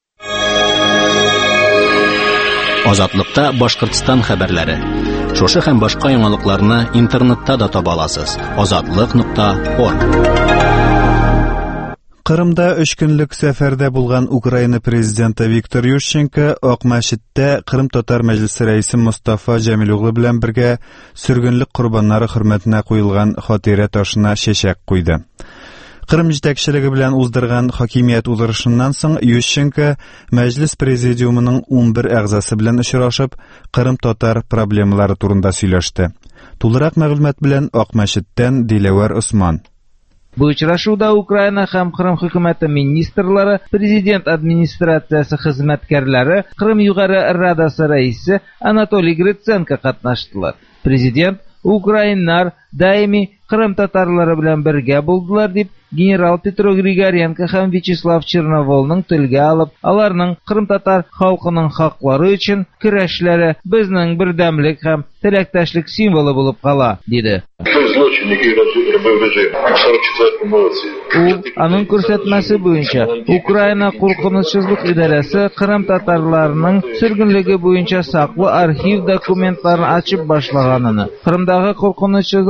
Азатлыкта Башкортстан хәбәрләре. Шушы һәм башка яңалыкларны интернетта да таба аласыз. азатлык нокта орг. Кырымда өч көнлек сәфәрдә булган Украина президенты Виктор Ющенко Ак мәчеттә Кырым татар мәҗлесе рәисе Мустафа Җәмил углы белән бергә сөргенлек курбаннары хөрмәтенә куелган хатирә ташына чәчәк куйды. Кырым җитәкчелеге белән уздырган хакимият узырышыннан соң Ющенко мәҗлес президиумының ун бер әгъзасы белән очрашып, Кырым татар проблемалары турында сөйләште. Тулырак мәгълүмат белән Ак мәчеттән Диләвар Усман. Бу очрашуда Украина һәм Кырым хөкүмәте министрлары, президент администрациясе хезмәткәрләре, Кырым югары радасы рәисе Анатолий Гриценко катнаштылар. Президент Украиннар даими Кырым татарлары белән бергә булдылар дип генерал Петро Григоренко һәм Вячеслав Черноволның телгә алып, аларның Кырым татар халкының хаклары өчен көрәшләре безнең бердәмлек һәм теләктәшлек символы булып кала, диде. Ул аның күрсәтмәсе буенча Украина куркынычсызлык идарәсе Кырым татарларының сөргенлеге буенча саклы архив документларын ачып башлаганын, Кырымдагы куркынычсызлык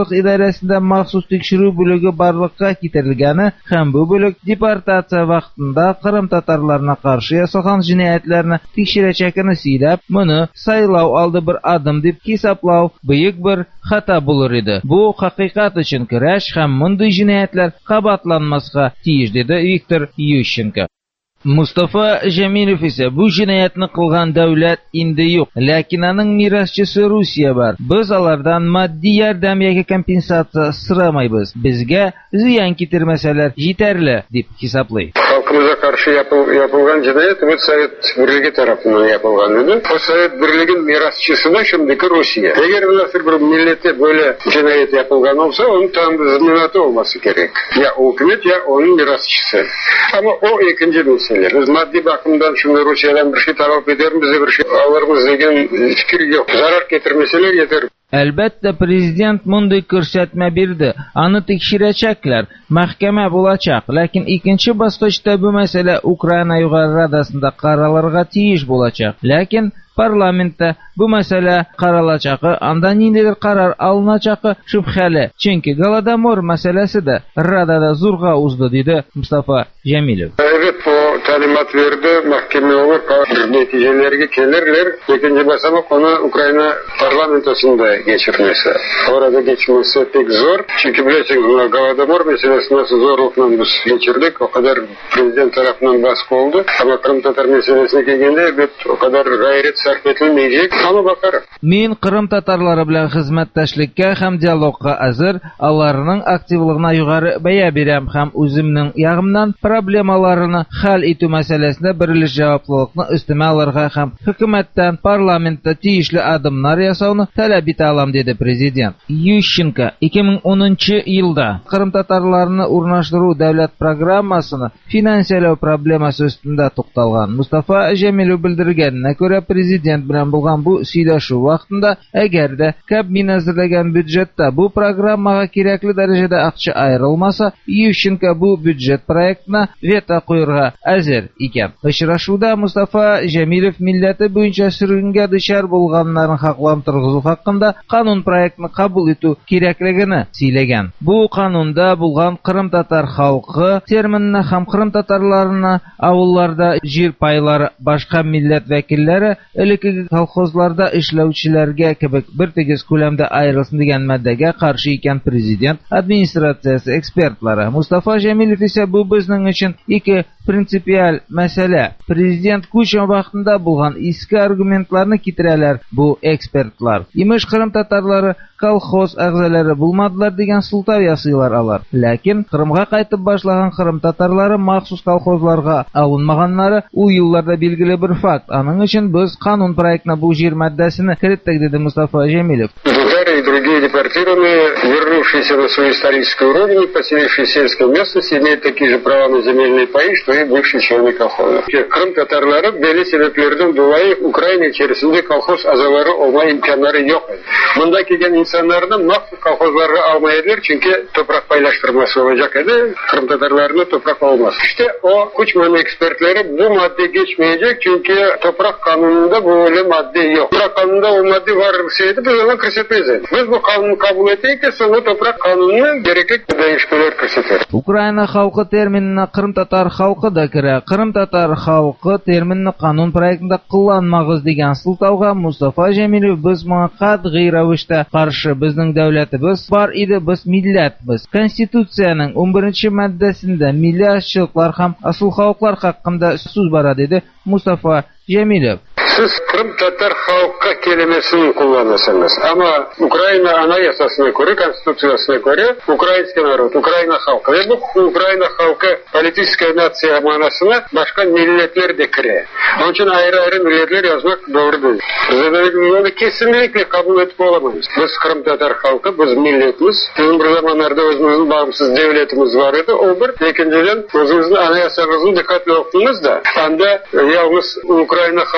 башкарулык идарәсендә махсус тикшерү бүлеге барлыкка китерелгәне һәм бу бүлек депортация вакытында Кырым татарларына каршы ясалган җинаятьләрне тикшерәчәкне сөйләп, моны сайлау алды бер адым дип хисаплау бөек бер хата булыр иде. Бу хакыйкать өчен көрәш һәм мондый җинаятьләр кабатланмаска тиеш, диде Виктор Ющенко. Мустафа Җәмилев исә бу җинаятьне кылган дәүләт инде юк, ләкин аның мирасчысы Русия бар. Без алардан матди ярдәм яки компенсация сорамайбыз. Безгә зыян китермәсәләр җитәрле, дип хисаплый. Халкымызга каршы yapılган җинаят бу Совет Бирлеге тарафыннан yapılган иде. Бу Совет Бирлегенең мирасчысы да шундый Русия. Әгәр нәрсә бер милләте böyle җинаят yapılган булса, аны там знаменаты olması gerek. Ya hükümet ya onun mirasçısı. Ama o ikinci mesele. Biz maddi bakımdan şunu Rusiyadan bir şey talep ederimiz, bir şey alırmız деген fikir yok. Zarar getirmeseler yeter. Әлбәттә, президент мондый күрсәтмә бирде. Аны тикшерәчәкләр, мәхкәмә булачак. Ләкин икенче баскычта бу мәсьәлә Украина Югары Радасында каралырга тиеш булачак. Ләкин парламентта бу мәсьәлә каралачакы, анда ниндидер карар алыначакы шөбһәле. Чөнки Голодомор мәсьәләсе дә Радада зурга узды, диде Мустафа Җәмилев. Evet, o talimat verdi, mahkeme olur, neticelerine gelirler. İkinci basamak onu Ukrayna parlamentosunda geçirmesi. Orada geçmesi pek zor. Çünkü biliyorsunuz Голодомор meselesi nasıl zorlukla biz geçirdik. O kadar prezident tarafından baskı oldu. Ama Kırım Tatar meselesine geldiğinde evet, o kadar gayret sarf edilmeyecek. Ama bakarım. Мин Кырым татарлары белән хезмәттәшлеккә һәм диалогка әзер, аларның активлыгына югары бәя бирәм һәм үземнең ягымнан проблемаларны хәл итү мәсьәләсендә берлеш җаваплылыкны өстемә алырга һәм хөкүмәттән, парламентта тиешле адымнар ясауны таләп итә алам, диде президент. Ющенко ике мең унынчы елда Кырым татарларны урнаштыру дәүләт программасыны финансиялау проблемасы өстендә тукталган. Мустафа Җәмилев белдергәненә күрә, президент белән булган бу сөйләшү вакытында, әгәр дә Кабмин әзерләгән бюджетта бу программага кирәкле дәрәҗәдә акча аерылмаса, Ющенко бу бюджет проектына вето куярга әзер икән. Очрашуда Мустафа Җәмилев милләте буенча сөргенгә дучар булганнарын хаклан торгызу хакында канун проектны кабул итү кирәклегене сөйләгән. Бу канунда булган Кырым татар халкы терминны һәм Кырым татарларына авылларда җир пайлары башка милләт вәкилләре элекке колхозларда эшләүчеләргә кебек бер тигез күләмдә аерылсын дигән маддәгә каршы икән президент администрациясе экспертлары. Мустафа Җәмилев исә бу безнең өчен ике принципиаль мәсьәлә. Президент күчем вакытында булган иске аргументларны китерәләр бу экспертлар. Имеш Кырым татарлары колхоз әгъзалары булмадылар дигән сылтау ясыйлар алар. Ләкин Кырымга кайтып башлаган Кырым татарлары махсус колхозларга алынмаганнары ул елларда билгеле бер факт. Аның өчен без канун проектына бу җир маддәсенә керттек, диде Мустафа Җәмилев. И другие депортированные, вернувшиеся на свою историческую родину, поселившиеся в сельской местности, имеют такие же права на земельные паи, что и бывшие члены колхоза. Кырым татарлары belli sebeplerden dolayı Ukrayna içerisinde kolhoz azaları olma imkanları yok. Bunda gelen insanlardan mahsus kolhozları almayabilir çünkü toprak paylaştırması olacak idi. Kırım tatarlarına toprak olmaz. İşte o Kuçman ekspertleri bu madde geçmeyecek çünkü toprak kanununda böyle madde yok. Toprak kanununda o madde varsaydı biz ona kırsetmeyiz. Biz bu kanunu kabul ettik ki sonra toprak kanununa gerekli değişiklikler kırseter. Ukrayna halkı terminine Kırım tatar halkı da kira. Kırım tatar halkı terminini kanun проектында кулланмагыз дигән сылтауга Мустафа Җәмилев без моңа катгый рәвештә каршы. Безнең дәүләтебез бар иде, без милләтбез. Конституциянең унберенче маддәсендә милли ачлыклар һәм асыл халыклар хакында сүз бара, диде Мустафа Җәмилев. Siz Kırım Tatar halka kelimesini kullanırsınız. Ama Ukrayna anayasasına göre, konstitusiyasına göre Ukrayinski narod, Ukrayna halkı. Ve bu Ukrayna halkı politik natsiya manasına başka milletler de kire. Onun için ayrı ayrı milletler yazmak doğru değil. Biz onu kesinlikle kabul etip olamayız. Biz Kırım Tatar halkı, biz milletimiz. Bizim bir zamanlarda özümüzün bağımsız devletimiz var idi. O bir. İkinciden özümüzün anayasamızın dikkatli okudunuz da. Anda yalnız Ukrayna halkı değil,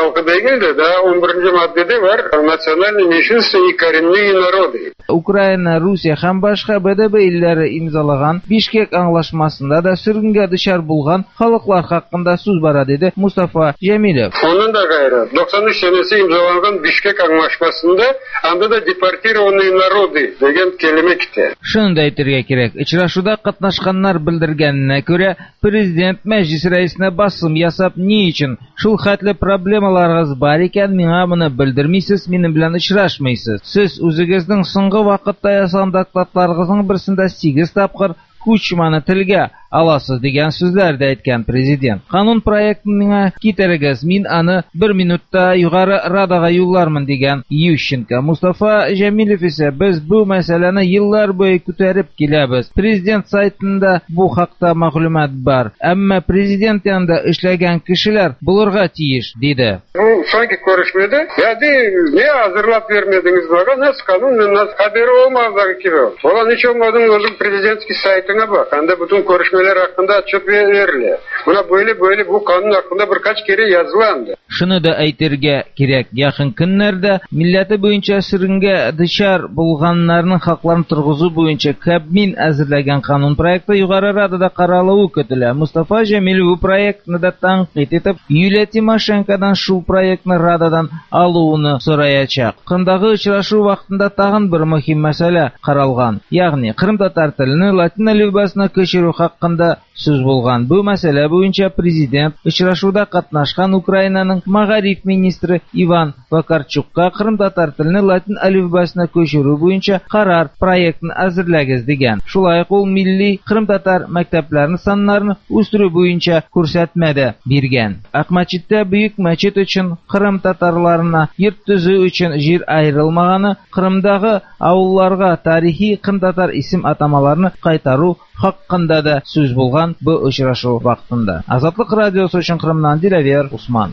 değil de daha on birinci maddede var. Национальные меньшинства и коренные народы. Украина, Rusия һәм башка Б Д Б илләре имзалаган Бишкек аңлашмасында да сөргенгә дучар булган халыклар хакында сүз бара, диде Мустафа Җәмилев. Onun da gayrı doksan üç senesi imzalanan Bişkek Anlaşması'nda anda da deportированные народы деген kelime kitap. Шуны да әйтергә кирәк. Очрашуда катнашканнар белдергәненә күрә, президент мәҗлис рәисенә басым ясап, ни өчен шул хәтле проблемаларыгыз бар икән, миңа моны белдермисез, минем белән очрашмыйсыз. Сез үзегезнең соңгы вакытта ясаган докладларыгызның берсендә сигез тапкыр Кучманы телгә аласыз дигән сүзләрдә әйткән президент. Канун проектын миңа китерегез, мин аны бер минутта югары радага юллармын дигән Ющенко. Мустафа Җәмилев исә без бу мәсьәләне еллар буе күтәреп киләбез. Президент сайтында бу хакта мәгълүмат бар. Әмма президент янында эшләгән кешеләр булырга тиеш, диде. Bu sanki görüşmede ya de ne hazırlap vermediniz bana, nasıl kanun, nasıl haberi olmazlar gibi. Olan hiç olmadığın özün prezidentski saytına bak. Anda bütün görüşmeler hakkında açık verirler. Buna böyle böyle bu kanun hakkında birkaç kere yazılandı. Шуны да әйтергә кирәк, якын көннәрдә милләте буенча сөргенгә дучар булганнарның хакларын торгызу буенча Кабмин әзерләгән канун проекты югары радада каралуы көтелә. Мустафа Җәмилев бу проектны да тәнкыйть итеп, Юлия Тимошенкодан шул проектны рададан алуыны сораячак. Кырымдагы очрашу вакытында тагын бер мөһим мәсьәлә каралган, ягъни Кырым татар телене латин әлифбасына күчерү хакында сүз булган. Бу мәсьәлә буенча президент очрашуда катнашкан Украинаның Магариф министры Иван Вакарчукка Кырым татар телене латин әлифбасына күчерү буенча карар проектын әзерләгез дигән. Шулай ук ул милли Кырым татар мәктәпләренең саннарын үстерү буенча күрсәтмә дә биргән. Акмачиттә бөек мәчет өчен Кырым татарларына йорт төзү өчен җир аерылмаганы, Кырымдагы авылларга тарихи Кырым татар исем атамаларны кайтару хакында да сүз булган бу очрашу вакытында. Азатлык радиосы өчен Кырымнан Диләвер Усман.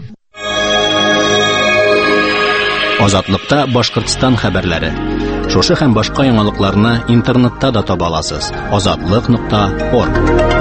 Азатлыкта Башкортстан хәбәрләре. Шушы һәм башка яңалыкларны интернетта да таба аласыз. азатлык нокта орг.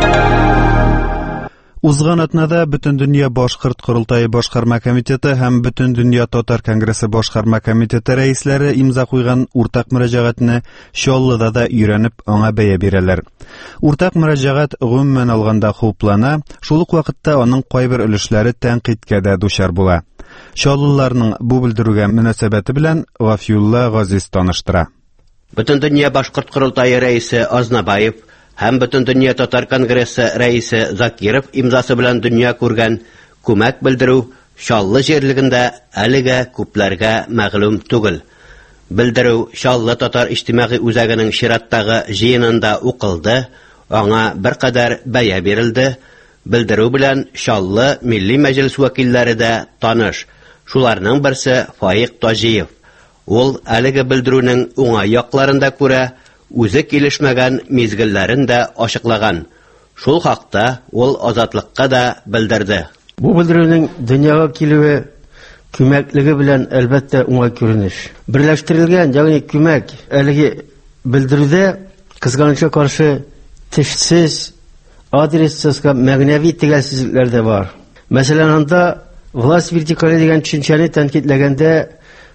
Узган атнада Бөтен дөнья башкорт курултайы башкарма комитеты һәм Бөтен дөнья татар конгрессы башкарма комитеты рәисләре имза куйган уртак мөрәҗәгатьне Чаллыда да өйрәнеп, аңа бәя бирәләр. Уртак мөрәҗәгать гомумән алганда хуплана, шул ук вакытта аның кайбер өлешләре тәнкыйтькә дә дучар була. Чаллыларның бу белдерүгә мөнәсәбәте белән Гафиулла Газиз таныштыра. Бөтен дөнья башкорт курултайы рәисе Азнабаев һәм Бөтен дөнья татар конгрессы рәисе Закиров имзасы белән дөнья күргән күмәк белдерү Чаллы җирлегендә әлегә күпләргә мәгълүм түгел. Белдерү Чаллы татар иҗтимагый үзәгенең чираттагы җыенында укылды, аңа беркадәр бәя бирелде. Белдерү белән Чаллы милли мәҗлес вәкилләре дә таныш. Шуларның берсе Фаик Таҗиев. Ул әлеге белдерүнең уңай якларында күрә үзе килешмәгән мизгелләрен дә ачыклаган. Шул хакта ул Азатлыкка да белдерде. Бу белдерүнең дөньяга килүе күмәклеге белән әлбәттә уңай күренеш. Берләштерелгән, ягъни күмәк әлеге белдерүдә кызганычка каршы тешсез, адрессыз мәгънәви төгәлсезлекләр дә бар. Мәсәлән, анда власть вертикали дигән төшенчәне тәнкыйтьләгәндә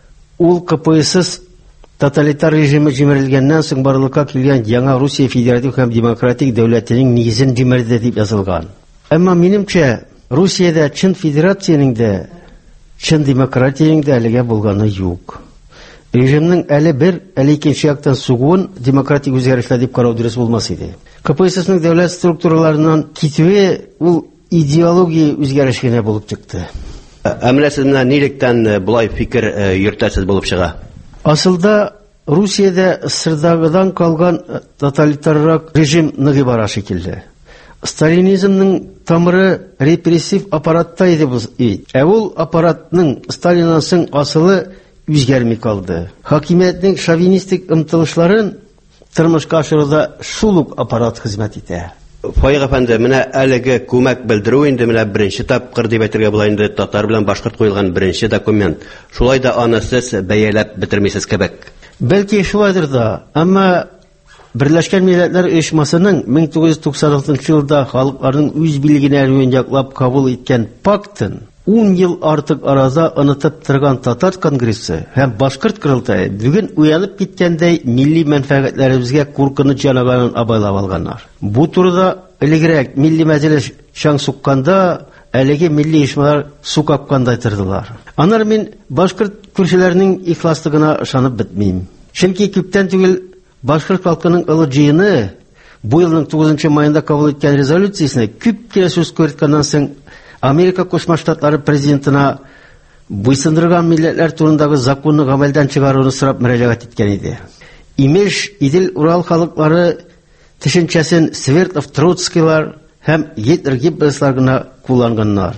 ул КПСС тоталитар режимы җимерелгәннән соң барлыкка килгән яңа Русия федератив һәм демократик дәүләтенең нигезен җимерде дип язылган. Әмма минемчә, Русиядә чын федерациянең дә, чын демократияның да әлегә булганы юк. Режимның әле бер, әле икенче яктан сугуын демократик үзгәрешләр дип карау дөрес булмас иде. КПССның дәүләт структураларыннан китүе ул идеология үзгәреше генә булып чыкты. Әмма сез менә нилектән булай фикер йөртәсез булып чыга? Асылда Русиядә сырдагыдан калган тоталитаррак режим ныгый бара шикелле. Сталинизмның тамыры репрессив аппаратта иде бу. Ә ул аппаратның Сталиннан соң асылы үзгәрми калды. Хакимиятның шовинистик ымтылышларын тормышка ашыруда шул ук аппарат хезмәт итә. Фаик әфәнде, менә әлеге күмәк белдерү инде менә беренче тапкыр дип әйтергә була инде татар белән башкорт куелган беренче документ. Шулай да аны сез бәяләп бетермисез кебек. Бәлки шулайдыр да, әмма Берләшкән Милләтләр Оешмасының мең тугыз йөз туксан алтынчы елда халыкларның үз билгеләрен яклап кабул иткән пактын ун ел артык арада онытып торган татар конгрессы һәм башкорт корылтае бүген уянып киткәндәй милли мәнфәгатьләребезгә куркыныч янаганын абайлап алганнар. Бу турыда элегрәк милли мәҗлес шаң сукканда әлеге милли ишмалар су капкандай тордылар. Аннары мин башкорт күршеләренең ихласлыгына ышанып бетмим. Чөнки күптән түгел башкорт халкының олы җыены бу елның тугызынчы маенда кабул иткән резолюциясенә күп кенә сүз күрткәннән соң Америка Кушма Штатлары президентына буйсындырган милләтләр турындагы законны гамәлдән чыгаруны сорап мөрәҗәгать иткән иде. Имеш Идел Урал халыклары төшенчәсен Свердлов Троцкийлар һәм Гитлер Геббельслар гына кулланганнар.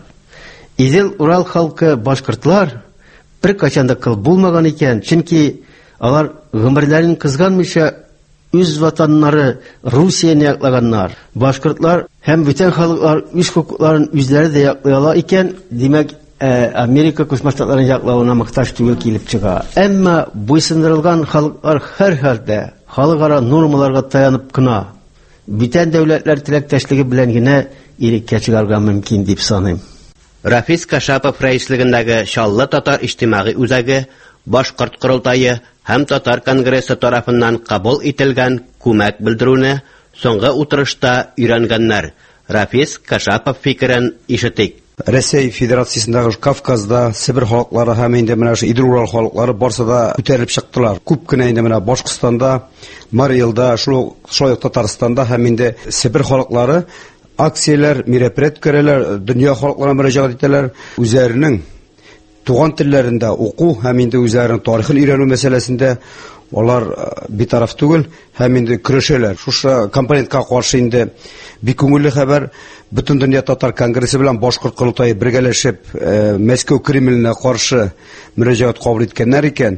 Идел Урал халкы башкортлар бер качан да кыл булмаган икән, чөнки алар гомерләрен кызганмыйча үз ватаннары Русияны яклаганнар. Башкортлар һәм бүтән халыклар үз хукукларын үзләре дә яклый ала икән, димәк, Америка Кушма Штатларын яклауына мохтаҗ түгел килеп чыга. Әмма буйсындырылган халыклар һәр хәлдә халыкара нормаларга таянып кына бүтән дәүләтләр теләктәшлеге белән генә иреккә чыгарга мөмкин дип саныйм. Рафис Кашапов рәислегендәге Чаллы татар иҗтимагый үзәге башкорт корылтае һәм татар конгрессы тарафыннан кабул ителгән күмәк белдерүне соңгы утырышта өйрәнгәннәр. Рафис Кашапов фикерен ишетик. Россия Федерациясындагы Кавказда Сибир халыклары һәм инде менә шу Идел Урал халыклары барсы да күтәрелеп чыктылар. Күп кенә инде менә Башкортстанда, Марилда, шу шулай Татарстанда һәм инде Сибир халыклары акцияләр, мероприятияләр күрәләр, дөнья халыкларына мөрәҗәгать итәләр, үзләренең туган телләрендә уку һәм инде үзләренең тарихын өйрәнү мәсьәләсендә алар битараф түгел һәм инде көрәшәләр. Шушы компонентка каршы инде бик күңелле хәбәр. Бөтен дөнья татар конгрессы белән башкорт корылтае бергәләшеп Мәскәү Кремленә каршы мөрәҗәгать кабул иткәннәр икән.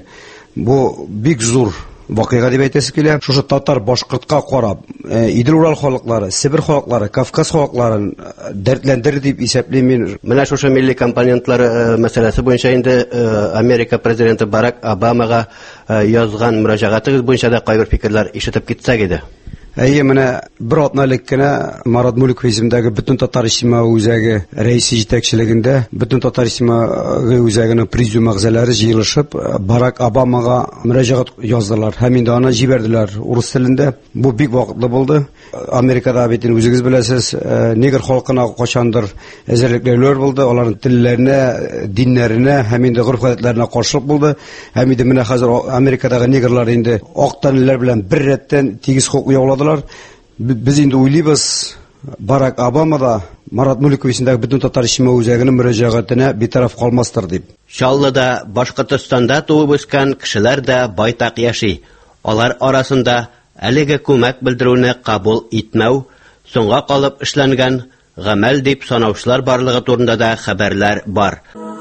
Бу бик зур вакыйга дип әйтәсе килә. Шушы татар башкортка карап, Идел Урал халыклары, Сибир халыклары, Кавказ халыкларын дәртләндер дип исәплим мин. Менә шушы милли компонентлар мәсьәләсе буенча инде Америка президенты Барак Обамага язган мөрәҗәгатыгыз буенча да кайбер фикерләр ишетеп китсәк иде. Әйе, менә бер атналык кенә Марат Муликов исемендәге бөтен татар иҗтимагый үзәге рәисе җитәкчелегендә бөтен татар иҗтимагый үзәгенең президиум әгъзалары җыелышып Барак Обамага мөрәҗәгать яздылар һәм инде аны җибәрделәр урыс телендә. Бу бик вакытлы булды. Америкада бит үзегез беләсез, негр халкына качандыр әзерлекләр булды, аларның телләренә, диннәренә һәм инде горф-гадәтләренә каршылык булды. Һәм инде менә хәзер Америкадагы негрлар инде ак тәнлеләр белән бер рәттән тигез хокук яулады. Biz indi уйлыйбыз, Барак Обама да Марат Муликов исемендәге бөтен татар иҗтимагый үзәгенең мөрәҗәгатенә битараф калмастыр дип. Чаллыда, Башкортстанда туып үскән кешеләр дә байтак яши. Алар арасында әлеге күмәк белдерүне кабул итмәү, соңга калып эшләнгән гамәл дип санаучылар барлыгы турында да хәбәрләр бар.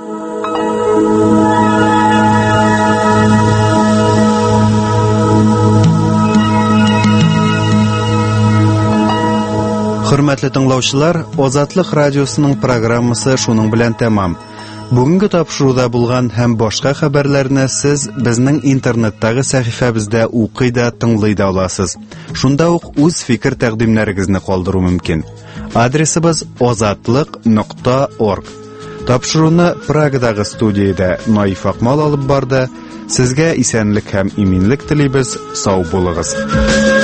Хөрмәтле тыңлаучылар, Азатлык радиосының программасы шуның белән тәмам. Бүгенге тапшыруда булган һәм башка хәбәрләрне сез безнең интернеттагы сәхифәбездә укый да, тыңлый да аласыз. Шунда ук үз фикер тәкъдимнәрегезне калдыру мөмкин. Адресыбыз азатлык нокта орг. Тапшыруны Прагадагы студиядә Наиф Акмал алып барды. Сезгә исәнлек һәм иминлек телибез. Сау булыгыз.